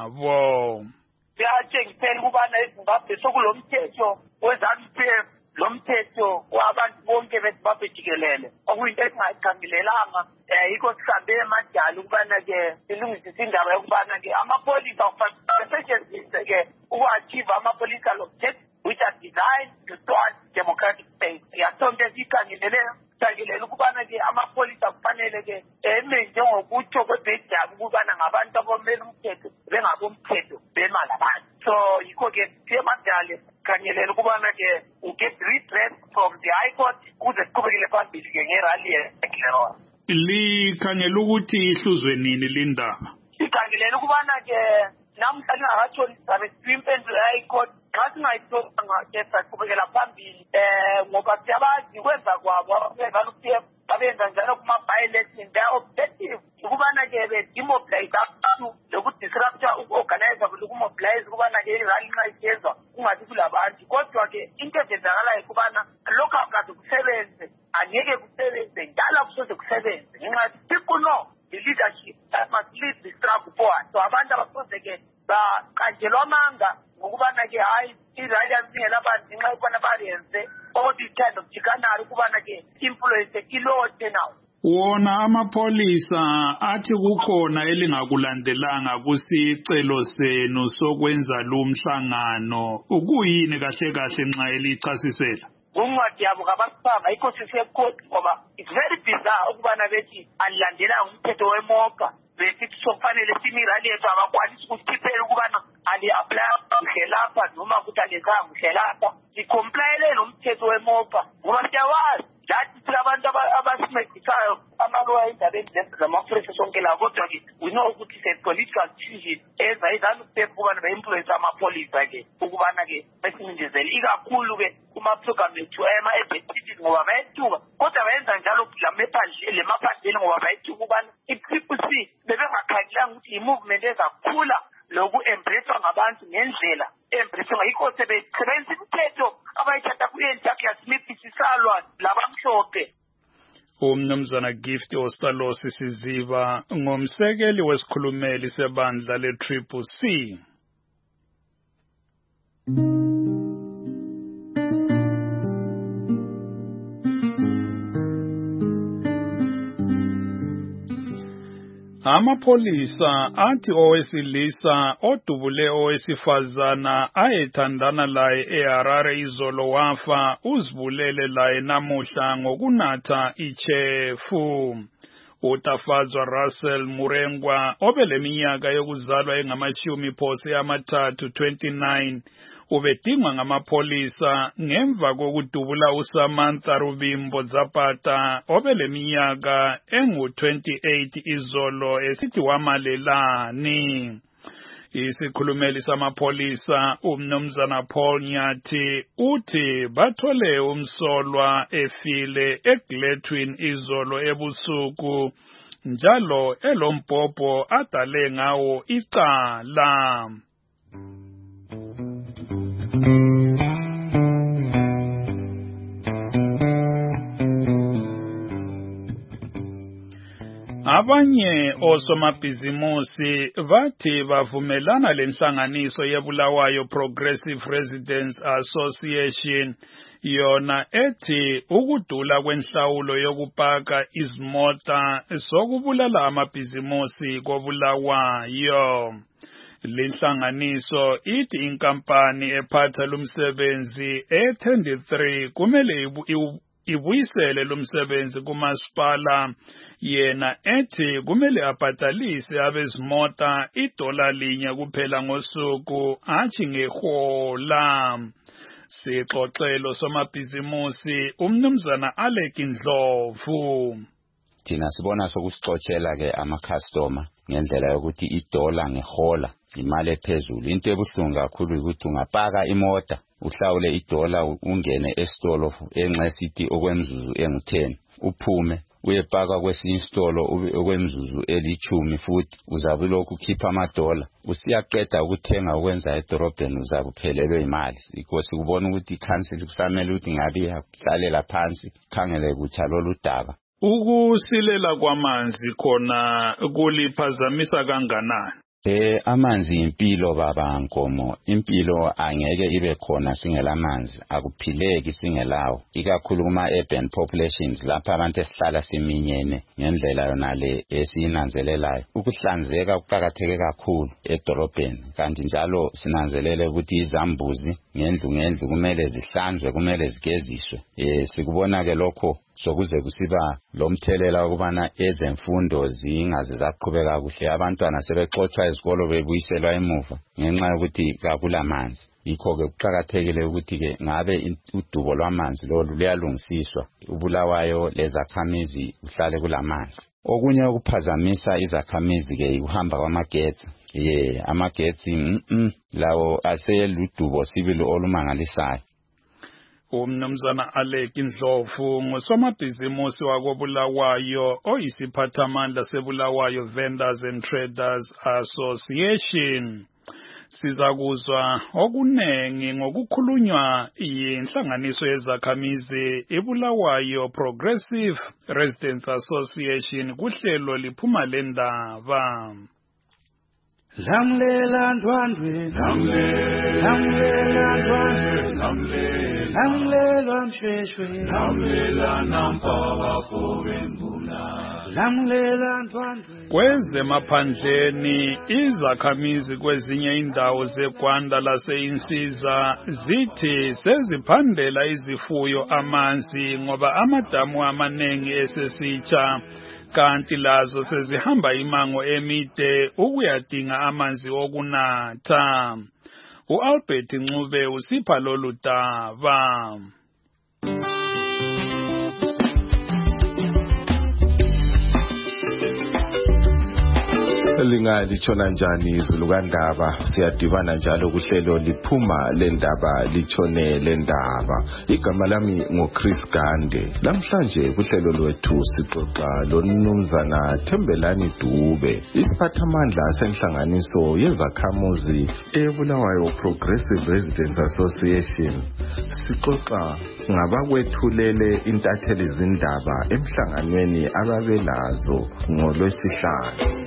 wabo. Siyatshengisa ukubana eZimbabwe sokulomthetho weZANU-PF, lomthetho wabantu bonke beZimbabwe jikelele okuyinto esingayikhangelelanga. Yikho sihambe emadala ukubana-ke silungisise indaba yokubana-ke amapholisa asetshenziswe-ke uku-achieve amapholisa lo-mthetho which are designed to start democratic state. Yasonto esiyikhangeleleyo sikhangele ukubana-ke amapholisa kufanele-ke eme njengokutsho kwebhejani ukubana ngabantu abomela umthetho bengabomthetho bema labantu. So yikho-ke siyemadala sikhangelela ukubana-ke uget redress from the High Court kuze siqhubekele phambili-ke ngerali eGlenora. Likhangela ukuthi ihluzwe nini lindaba? Sikhangelela ukubana-ke namhla lingakatshoni sizabe siyimpendulo ye-High Court xa singayitholanga-ke saqhubekela phambili ngoba siyabazi kwenza kwabo abaZANU-PF babenza njalo kuma-by-election. Their objective ukubana-ke be-demobilize abantu lokudisrupta uku-organize lokumobilize ukubana-ke irali nxa isiyenzwa kungathi kulabantu. Kodwa-ke into ezenzakalayo ukubana lokhu akade kusebenze angeke kusebenze njalo kusoze kusebenze ngenxa people know the leadership that must lead the struggle forward. So abantu abasoze-ke baqanjelwa amanga ngokubana-ke hayi irali yazingela abantu ngenxa yokubana bayenze all this kind of chicanery ukubana-ke influence ilote now. Wona amapholisa athi kukhona elingakulandelanga kusicelo senu sokwenza lo mhlangano ukuyini kahle kahle nxa elichasisela? Uncwadi yabo kabasipanga yikho sisiye-court ngoba it's very bizarre ukubana bethi alilandelanga umthetho wemoka besithi sokufanele simirali yethu abakwanisi ukusiphiphela ukubana ali-aplaya kuhle lapha noma ukuthi alenzanga kuhle lapha. Sicomplayele nomthetho wemoka ngoba siyawazi lathi silabantu abasincedisayo amaloya endabeni zamapholisa sonke la kodwa-ke we know ukuthi it's a political decision eza iZANU-PF ukubana be-influence amapholisa-ke ukubana-ke besincindezele ikakhulu-ke kuma-program ethu ema-ebhetithi ngoba bayethuka kodwa bayenza njalo lemaphandleni ngoba bayethuka ukubana i-CCC bebengakhangelanga ukuthi i-movement ezakhula loku-embracewa ngabantu ngendlela embracewa yikho sebesebenzisa imithetho abayithatha ku-Entaka Smith sisalwa labamhlophe. Umnumzana Gift Ostalosi Siziba ngomsekeli wesikhulumeli sebandla le-CCC. Amapholisa athi owesilisa odubule owesifazana ayethandana laye eHarare izolo wafa uzibulele laye namuhla ngokunatha ichefu. Utafadzwa Russell Murengwa obeleminyaka yokuzalwa engamashumi phose amathathu 29 ubedingwa ngamapholisa ngemva kokudubula uSamantha Rubimbo Zapata obeleminyaka engu-28 izolo esithi wamalelani. Isikhulumeli samapholisa umnumzana Paul Nyathi uthi bathole umsolwa efile eGletwin izolo ebusuku njalo elombhobho adale ngawo icala. Abanye osomabhizimusi bathi bavumelana lenhlanganiso yeBulawayo Progressive Residents Association yona ethi ukudula kwenhlawulo yokupaka izimota sokubulala amabhizimusi koBulawayo. Linhlanganiso ithi inkampani ephatha lumsebenzi e-23 kumele ibuyisele lumsebenzi kumasipala, yena ethi kumele abhatalise abezimota $1 kuphela ngosuku athi ngehola. Sixoxelo somabhizimusi umnumzana Alec Ndlovu. Thina sibona sokusixoxela ke ama-customer ngendlela yokuthi $1 ngehola imali ephezulu. Into ebuhlungu kakhulu ukuthi ungapaka imota uhlawule $1 ungene esitolo enxesithi okwemzuzu engu-10 uphume uyepaka kwesinye isitolo okwemzuzu eli-10 futhi uzabe lokhu ukhipha $1 usiyaqeda ukuthenga ukwenza edorobheni uzabe uphelelwe imali. Because kubona ukuthi i-council kusamele ukuthi ngabe ihlalela phansi khangele kutsha lolu daba. Ukusilela kwamanzi khona kuliphazamisa kanganani? Amanzi impilo baba Nkomo, impilo angeke ibe khona singela amanzi, akuphileki singelawo, ikakhulu kuma urban populations lapha abantu esihlala siminyene ngendlela yona le esiyinanzelelayo. Ukuhlanzeka kuqakatheke kakhulu edorobheni, kanti njalo sinanzelele ukuthi izambuzi ngendlu kumele zihlanzwe, kumele zigeziswe. Sikubona ke lokho sokuze kusiba lomthelela ukubana ezemfundo zingaze zaqhubeka kuhle, abantwana sebexoxwa izikolo bebuyiselwa emuva ngenxa yokuthi kakulamanzi. Yikho ke kuqakathekile ukuthi ke ngabe udubo lwamanzi lolu luyalungisiswa, uBulawayo lezakhamizi uhlale kulamanzi. Okunye ukuphazamisa izakhamizi ke ukuhamba kwamagetsi. Amagetsi lawo aseludubo sibili olumangalisayo. Umnumzana Alec Ndlovu ngusomabhizimusi wakoBulawayo oyisiphathamandla seBulawayo Vendors and Traders Association. Sizakuzwa okunengi ngokukhulunywa yinhlanganiso yezakhamizi iBulawayo Progressive Residents Association kuhlelo liphuma lendaba. Lamlela ndwandwe, lamlela ndwandwe, lamlela mshweshwe, lamlela nampaka povembula, lamlela ndwandwe. Kwezemaphandleni izakhamizi kwezinye indawo zeGwanda laseInsiza zithi seziphandela izifuyo amanzi ngoba amadamu amaningi esesitsha, kanti lazo sezihamba imango emide ukuyadinga amanzi okunatha. uAlbert Ncube usipha lolu daba. Lingalithona njani izulu kandaba, siyadibana njalo kuhlelo liphuma lendaba litshone lendaba. Igama lami ngoChris Gande. Namhlanje kuhlelo lwethu sixoxa loMnumzana Thembelani Dube, isiphathamandla senhlanganiso yezakhamuzi eBulawayo Progressive Residents Association. Sixoxa ngabakwethulele intatheli zindaba emhlanganweni ababelazo ngoLwesihlanu.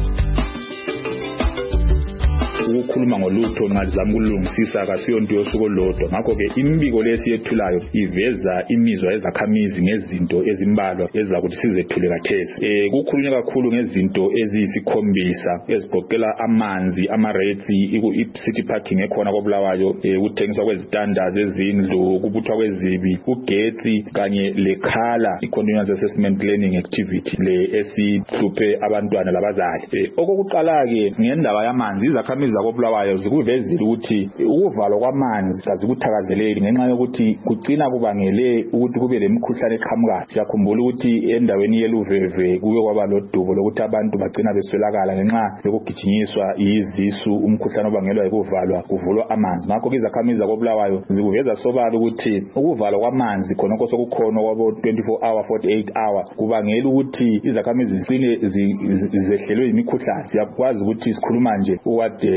Ukukhuluma ngolutho ngazama ukulungisisa akasiyonto yosuku lodwa, ngakho ke imibiko lesiyethulayo iveza imizwa ezakhamizi ngezinto ezimbalwa ezakuthi sizethule kathesi. Kukhulunywa kakhulu ngezinto eziyisikhombisa ezigoqela amanzi, ama-rates, i-city parking ekhona koBulawayo, ukuthengiswa kwezitandazi ezindlu, ukubuthwa kwezibi, ugetsi kanye lekhala, i-continuous assessment learning activity le esihluphe abantwana labazali. Okokuqala ke ngendaba yamanzi, izakhamizi zakoBulawayo zikuvezile ukuthi ukuvalwa kwamanzi kazikuthakazeleli ngenxa yokuthi kugcina kubangele ukuthi kube lemikhuhlane eqhamukayo. Siyakhumbula ukuthi endaweni yeLuveve kuke kwaba lodubo lokuthi abantu bagcina beswelakala ngenxa yokugijinyiswa izisu, umkhuhlane obangelwa yikuvalwa kuvulwa amanzi. Ngakho ke izakhamizi zakoBulawayo zikuveza sobala ukuthi ukuvalwa kwamanzi khonokho sokukhona kwabo 24 hour 48 hour kubangela ukuthi izakhamizi zisine zehlelwe imikhuhlane. Siyakwazi ukuthi sikhuluma nje uwade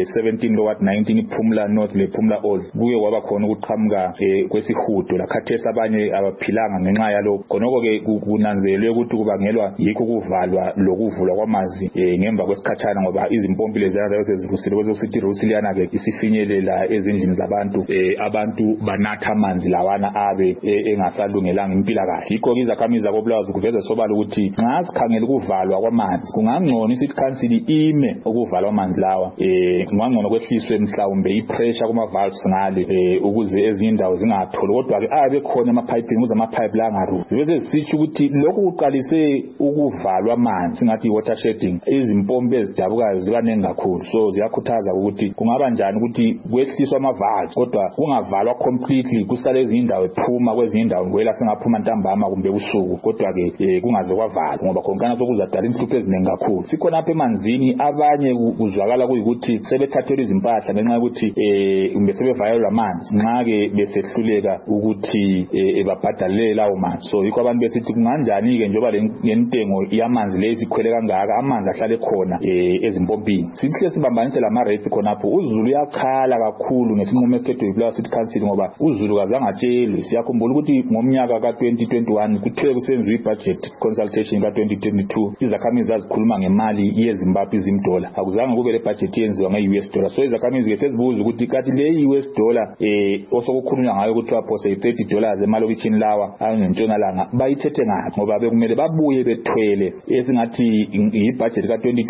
17 loward 19 iphumula north lephumula old kuye kwaba khona ukuqhamuka kwesihudo lakhathesa abanye abaphilanga ngenxa yalokho khonoko ke kunanzelwe ukuthi kubangelwa yikho kuvalwa lokuvulwa kwamanzi ngemva kwesikhathana ngoba izimpompi lezi zayo sezivusile kwezokusithi Rusiliana ke isifinyelela ezindlini zabantu abantu banatha amanzi lawana abe engasalungelanga impilakahle yikho izakhamizi zakoBulawayo kuveza sobala ukuthi nxa sikhangela ukuvalwa kwamanzi kungangcono isithi council ime ukuvalwa amanzi lawa kungangcono kwehliswe mhlawumbe ipressure kuma valves ngale ukuze ezinye indawo zingatholi kodwa ke abe khona amapipe ukuze amapipe la angaru zibe sisithi ukuthi lokhu kuqalise ukuvalwa amanzi ngathi water shedding izimpompi ezidabukayo zibanenge kakhulu so ziyakhuthaza ukuthi kungaba njani ukuthi kwehliswa amavalves kodwa kungavalwa completely kusale ezinye indawo ephuma kwezinye indawo ngwela sengaphuma ntambama kumbe usuku kodwa ke kungaze kwavalwa ngoba khonkana sokuzadala inhlupho eziningi kakhulu sikhona apha emanzini abanye kuzwakala kuyikuthi sebethathelwa izimpahla ngenxa yokuthi kumbe sebevayelwa amanzi nxa ke besehluleka ukuthi babhadalele lawo manzi so yikho abantu besithi kunganjani ke njoba lentengo yamanzi lezi ikhwele kangaka amanzi ahlale khona ezimpompini sihle sibambanise lama rates khonapho uZulu uyakhala kakhulu ngesinqumo esithethwe yiBulawayo City Council ngoba uZulu kazangatshelwe siyakhumbula ukuthi ngomnyaka ka2021 kuthiwe kusenziwa ibudget consultation ka2022 izakhamizi zazikhuluma ngemali yeZimbabwe izimdola akuzange kube le budget yenziwa ngeUS dollar so izakhamizi ke sezibuza ukuthi kathi le US dollar osokukhulunywa ngayo kuthiwa phose $30 emalokishini lawa angentshonalanga bayithethe ngaphi ngoba bekumele babuye bethwele esingathi ibudget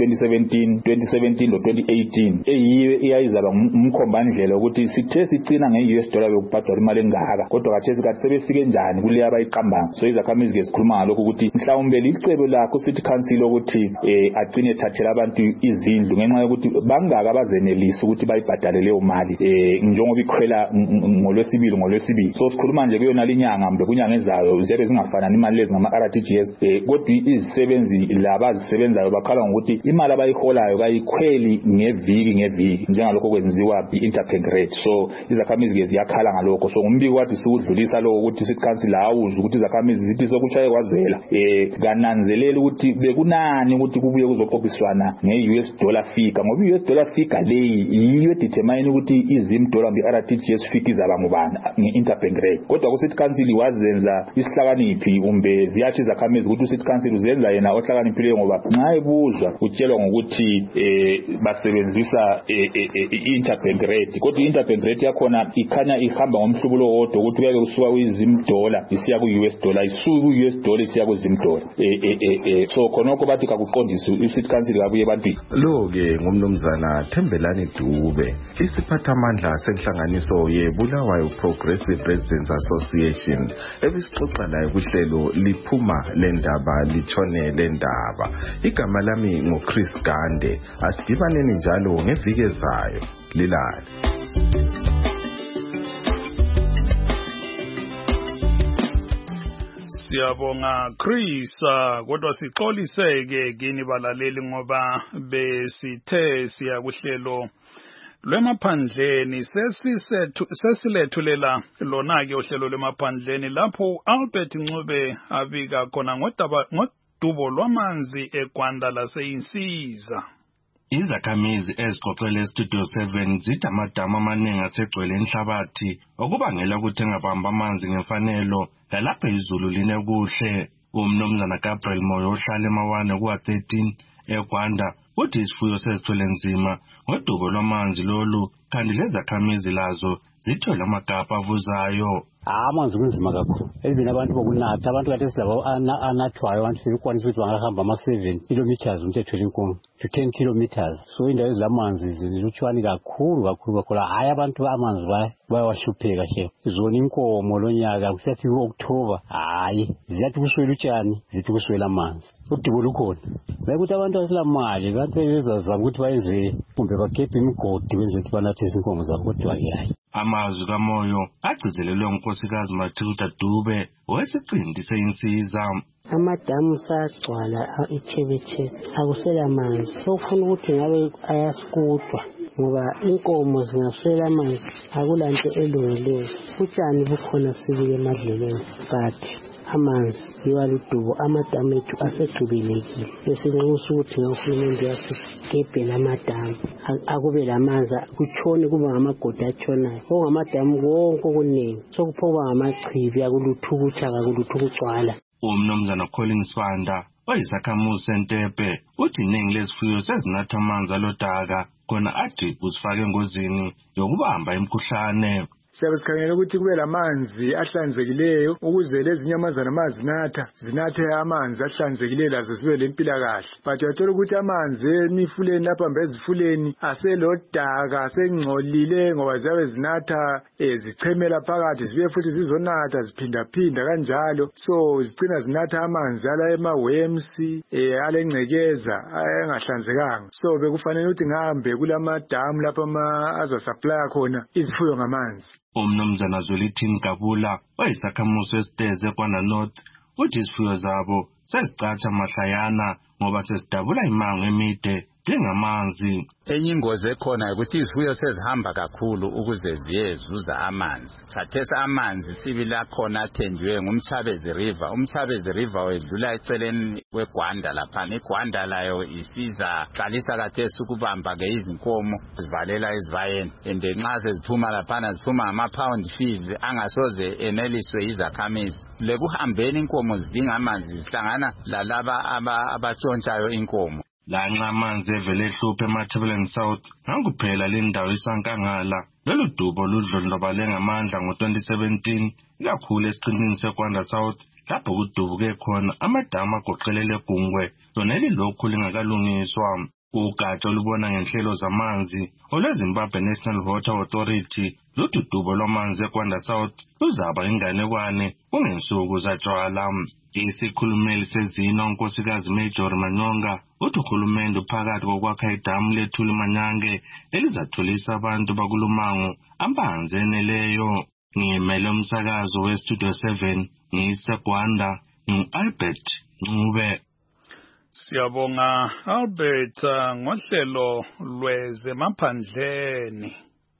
ka2017 lo 2018 eyiyo iyayizaba umkhombandlela ukuthi sithe sicina ngeUS dollar bekubhadala imali engaka kodwa kathesi kathi sebefike njani kule abayiqambanga so izakhamizi ke sikhuluma ngalokho ukuthi mhlawumbe licebo lakho City Council ukuthi agcine thathela abantu izindlu ngenxa yokuthi bangaka abazenelisa ukuthi bayibhadale leyo mali njengoba ikhwela ngolwesibili so sikhuluma nje kuyona linyanga mbe kunyanga ezayo ziyabe zingafanani imali lezi ngama RTGS kodwa izisebenzi laba zisebenzayo bakhala ngokuthi imali abayiholayo kayikhweli ngeviki njengalokho kwenziwa bi-interbank rate so izakhamizi ke ziyakhala ngalokho so ngumbiko wathi siudlulisa lo ukuthi City Council awuze ukuthi izakhamizi zithi sokutshaye kwazela kananzelela ukuthi bekunani ukuthi kubuye kuzoxoxiswana ngeUS dollar figure ngoba iUS dollar figure leyi yiyo determine ukuthi izimdola ngeRTGS figure izaba ngubani ngeinterbank rate kodwa ku City Council wazenza isihlakaniphi kumbe ziyathi izakhamizi ukuthi City Council uzenza yena ohlakaniphileyo ngoba nxa ebuzwa utshelwa ngokuthi basebenzisa interbank rate kodwa interbank rate yakhona ikhanya ihamba ngomhlubulo wodwa ukuthi kuyake kusuka kwizimdola isiya kuUS dollar isuka kuUS dollar isiya kwizimdola so khonoko bathi kakuqondisi iCity Council kabuye bantwini lo ke ngumnumzana Thembelani Dube isiphathamandla senhlanganiso yeBulawayo Progressive Residents Association ebisixoxa layo kuhlelo liphuma lendaba litshone lendaba igama lami ngoChris Gande asidibaneni njalo ngeviki ezayo lilale Siyabonga Chris kodwa sixoliseke kini balaleli ngoba besithe siya kuhlelo lwemaphandleni sesilethulela lona ke uhlelo lwemaphandleni lapho Albert Ncube abika khona ngodubo lwamanzi eGwanda laseyinsiza Izakhamizi eziqoqele Studio 7 zidamadama amaningi asegcwele enhlabathi okubangela ukuthi engabamba amanzi ngefanelo lalapho izulu line kuhle umnumzana Gabriel Moyo ohlala emawane kuwa13 eGwanda uthi isifuyo sezithwele nzima ngodubo lwamanzi lolu kanti lezakhamizi lazo zithola amagabha avuzayo amanzi kunzima kakhulu even abantu bokunatha abantu kade silabo anathwayo abantu sebekwanisa ukuthi bangahamba ama7 kilometers umthethweni inkonzo to 10 kilometers so indawo ezilamanzi zilutshwani kakhulu hayi abantu amanzi bayawahlupheka she zona inkomo lonyaka kusiyathi October hayi ziyathi kuswela utshani zithi kuswela amanzi udubo lukhona bayikuthi abantu asilamali abantu bezazama ukuthi bayenze kumbe bakhephe imigodi benze ukuthi banathe izinkomo zabo kodwa hayi amazwi kaMoyo agcizelelwe ngunkosikazi Mathilda Dube owesiqindi seyinsiza amadamu sagcwala ichebechebe akusela manzi sokufuna ukuthi ngabe ayasikudwa ngoba inkomo zingaswela amanzi akulanto elungileyo utshani bukhona sibike emadlelweni but amanzi iwaludubo amadamu ethu asegqibelekile besinxusa ukuthi ngahulumende yasigebhela amadamu akube lamanzi kutshone kuba ngamagodi atshonayo ongamadamu konke okuningi sokuphoba ngamachibi akuluthukutsha kakuluthukucwala. Umnumzana Collins Fanda oyisakhamuzi seNtepe uthi iningi lezifuyo sezinatha amanzi alodaka khona athi usifake engozini yokubamba imikhuhlane. Siyabe sikhangela ukuthi kube lamanzi ahlanzekileyo ukuze lezi nyamazana zinathe amanzi ahlanzekileyo lazo zibe lempilakahle. But uyathola ukuthi amanzi emifuleni lapha ezifuleni aselodaka asengcolile ngoba ziyabe zinatha zichemela phakathi zibe futhi zizonatha ziphindaphinda kanjalo, so zigcina zinatha amanzi ala ema-worms alengcekeza engahlanzekanga. So bekufanele ukuthi ngahambe kulamadamu lapha azasupply khona izifuyo ngamanzi. Umnumzana Zwelithini Gabula oyisakhamuzi esiteze kwana North uthi izifuyo zabo sezicatsha mahlayana ngoba sesidabula imango emide njengamanzi. Enye ingozi ekhona ukuthi izifuyo sezihamba kakhulu ukuze ziyezuza amanzi. Khathesi amanzi sibila khona athenjwe ngumChabezi River. UmChabezi River wedlula eceleni kweGwanda lapha. IGwanda layo isiza qalisa khathesi ukubamba ke izinkomo zivalela ezivayeni. Ende nxa seziphuma lapha ziphuma ama-pound fees angasoze eneliswe izakhamizi. Lekuhambeni inkomo zidinga amanzi zihlangana lalaba abatshontshayo inkomo. Lanxa amanzi evele ehluphe eMatabeleland South nanguphela lendawo isankangala. Lolu dubo ludlondlobale ngamandla ngo-2017 ikakhulu esiqinini seGwanda South lapho kudubuke khona amadamu agoqelele eGungwe lona elilokhu lingakalungiswa. Ugatsha olubona ngenhlelo zamanzi olweZimbabwe National Water Authority luthi udubo lwamanzi eGwanda South luzaba inganekwane kungensuku zatshwala. Isikhulumeli sezino unkosikazi Major Manyonga uthi uhulumende uphakathi kokwakha idamu lethuli Manyange elizathulisa abantu bakulumango amanzi eneleyo. Ngimele umsakazo weStudio 7 ngiseGwanda ngu-Albert Ncube. Siyabonga Albert ngohlelo lwezemaphandleni.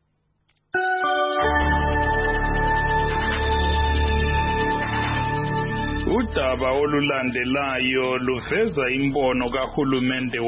Udaba olulandelayo luveza imbono kahulumende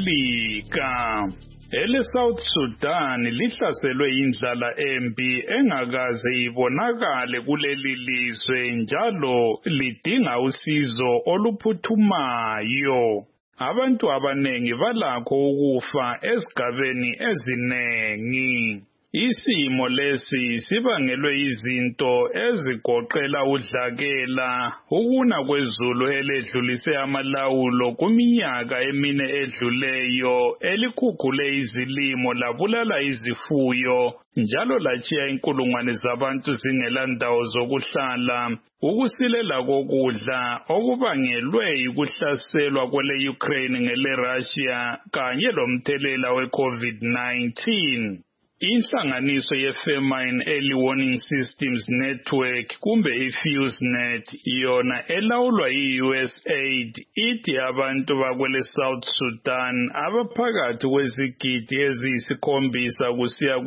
weMelika. South Sudan lihlaselwe indlala embi engakaze ibonakale kuleli lizwe njalo lidinga usizo oluphuthumayo. Abantu abanengi balakho ukufa ezigabeni ezinengi. Isimo lesi sibangelwe izinto ezigoqela udlakela, ukuna kwezulu eledlulise amalawulo kuminyaka emine edluleyo, elikhukhule izilimo labulala izifuyo, njalo latshiya inkulungwane zabantu zingela ndawo zokuhlala. Ukusilela kokudla okubangelwe ukuhlaselwa kwele Ukraine ngele Russia kanye lomthelela we-COVID-19. Inhlanganiso ye-Famine Early Warning Systems Network kumbe i-FuseNet yona elawulwa i-USAID ithi abantu bakwele South Sudan abaphakathi kwezigidi eziyisi7 kusiya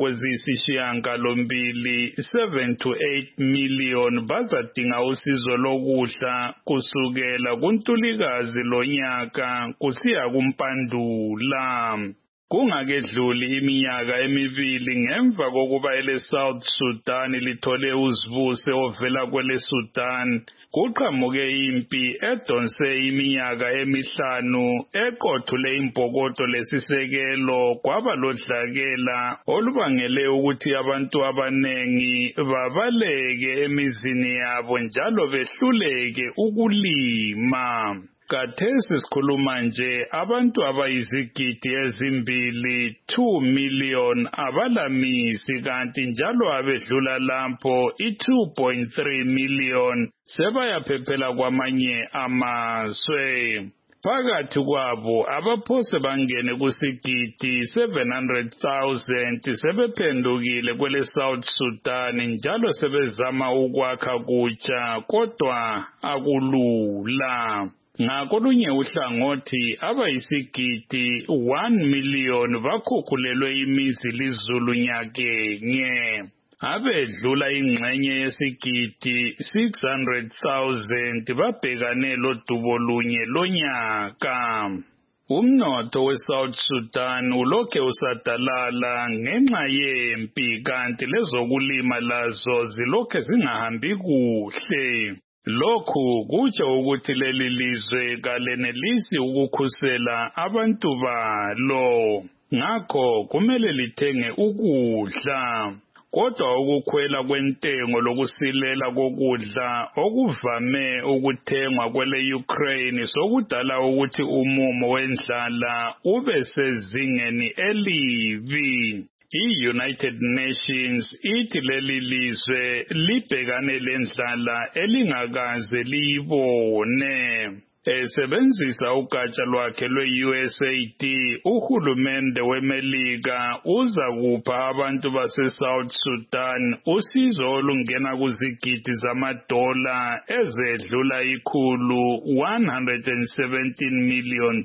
kweziyisishiyagalombili 7 to 8 million bazadinga usizo lokudla kusukela kuNtulikazi lonyaka kusiya kuMpandula. Kungakedluli iminyaka emibili ngemva kokuba ele-South Sudan lithole uzibuse ovela kwele Sudan, kuqhamuke impi edonse iminyaka emihlanu eqothule imbokodo lesisekelo kwaba lodlakela olubangele ukuthi abantu abanengi babaleke emizini yabo njalo behluleke ukulima. Khathesi sikhuluma nje abantu abayizigidi ezimbili 2 million abalamisi kanti njalo abedlula lapho i-2.3 million sebayaphephela kwamanye amazwe. Phakathi kwabo abaphose bangene kusigidi 700,000 sebephendukile kwele South Sudan njalo sebezama ukwakha kutsha kodwa akulula. Ngakolunye uhlangothi abayisigidi 1 million bakhukhulelwe imizi lizulu nyakenye. abedlula ingxenye yesigidi 600,000 babhekane lodubo lunye lonyaka. Umnotho weSouth Sudan ulokhe usadalala ngenxa yempi kanti lezokulima lazo zilokhe zingahambi kuhle. Lokhu kutsho ukuthi leli lizwe kalenelisi ukukhusela abantu balo. Ngakho kumele lithenge ukudla. Kodwa ukukhwela kwentengo lokusilela kokudla okuvame ukuthengwa kwele Ukraine sokudala ukuthi umumo wendlala ube sezingeni elibi. I-United Nations ithi leli lizwe libhekane lendlala elingakaze liyibone. Esebenzisa ugatsha lwakhe lwe-USAID, uhulumende weMelika uza kupha abantu base-South Sudan usizo olungena kuzigidi zamadola ezedlula $117 million.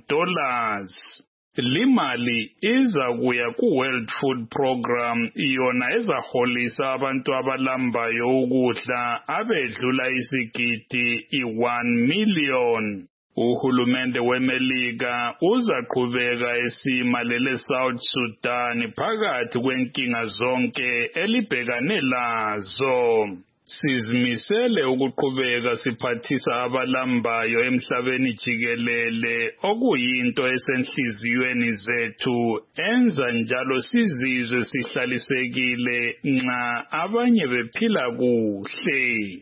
Limali iza kuya ku-World Food Program yona ezaholisa abantu abalambayo ukudla abedlula isigidi 1 million. Uhulumende weMelika uzaqhubeka esima lele South Sudan phakathi kwenkinga zonke elibhekane lazo. Sizimisele ukuqhubeka siphathisa abalambayo emhlabeni jikelele okuyinto esenhliziyweni zethu enza njalo sizizwe sihlalisekile nxa abanye bephila kuhle.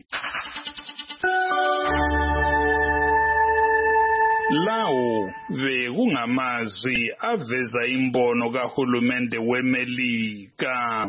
Lawo bekungamazwi aveza imbono kahulumende weMelika.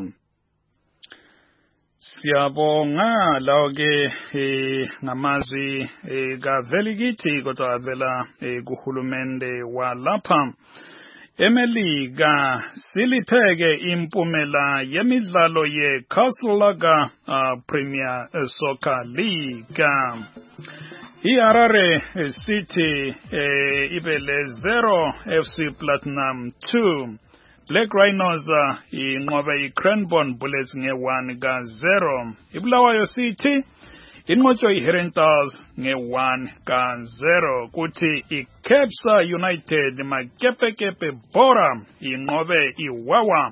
Siyabonga lawo ke ngamazwi kavelikithi kodwa avela kuhulumende walapha eMelika. Silipheke impumela yemidlalo yeCastle Premier Soccer League. iHarare City ibele 0 FC Platinum 2. Black Rhinos inqobe iCranbourne Bullets nge-1-0. iBulawayo City inqotshwe iHerentals nge-1-0. Kuthi iCapsa United Makepekepe Bora inqobe iWawa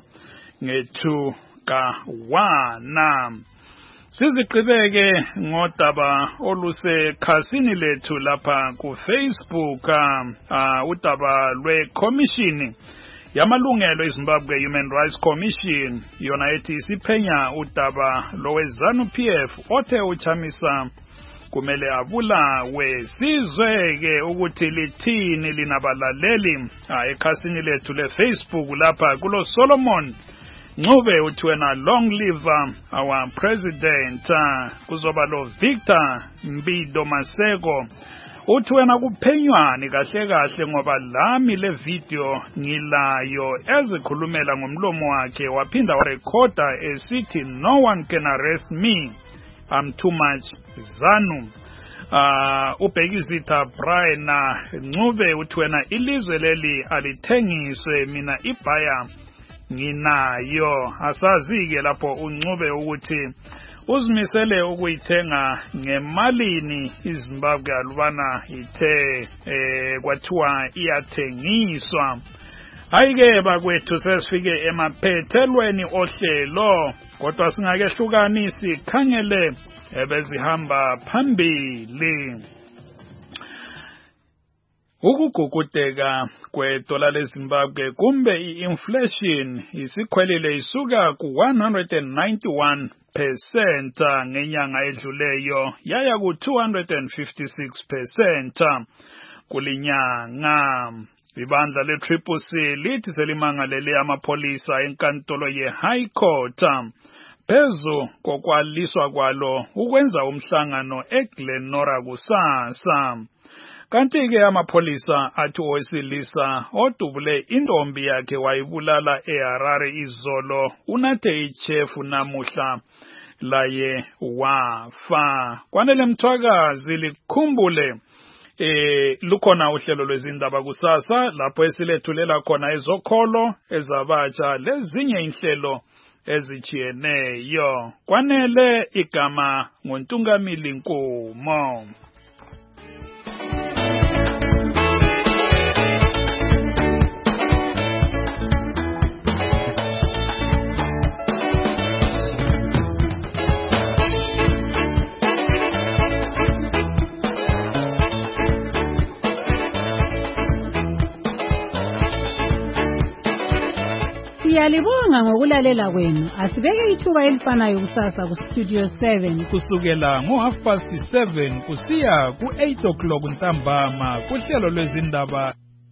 nge-2-1. Siziqhubeke ngodaba olusekhasini lethu lapha kuFacebook, udaba lweCommission yamalungelo eZimbabwe Human Rights Commission yona ethi isiphenya udaba loweZANU-PF othe uChamisa kumele abulawe. Sizweke ukuthi lithini linabalaleli ekhasini lethu leFacebook lapha kulo Solomon Ncube uthi wena long live our president. Kuzoba lo Victor Mbido Maseko uthi wena kuphenywani kahle kahle ngoba lami le video ngilayo ezikhulumela ngomlomo wakhe waphinda warekhoda esithi no one can arrest me, I'm too much ZANU. Ubhekizitha Brian Ncube uthi wena ilizwe leli alithengiswe mina ibhaya nginayo. Asazi-ke lapho uNcube ukuthi uzimisele ukuyithenga ngemalini iZimbabwe alubana ithe kwathiwa iyathengiswa. Hayike bakwethu sesifike emaphethelweni ohlelo kodwa singakehlukanisi khangele ebezihamba phambili. Ukugugudeka kwedola leZimbabwe kumbe i-inflation isikhwelile isuka ku-191% ngenyanga edluleyo yaya ku-256% kulinyanga. Ibandla le-CCC lithi selimangalele amapholisa enkantolo ye-High Court phezu kokwaliswa kwalo ukwenza umhlangano eGlenora kusasa. Kanti-ke amapholisa athi owesilisa odubule intombi yakhe wayibulala eHarare izolo unathe ichefu namuhla laye wafa. Kwanele Mthwakazi likhumbule lukhona uhlelo lwezindaba kusasa lapho esilethulela khona ezokholo ezabatsha lezinye inhlelo ezijiyeneyo. Kwanele igama nguNtungamili Nkomo. Siyalibonga ngokulalela kwenu. Asibeke ithuba elifanayo kusasa ku Studio 7 kusukela ngo7:30 kusiya ku8 o'clock ntambama kuhlelo lwezindaba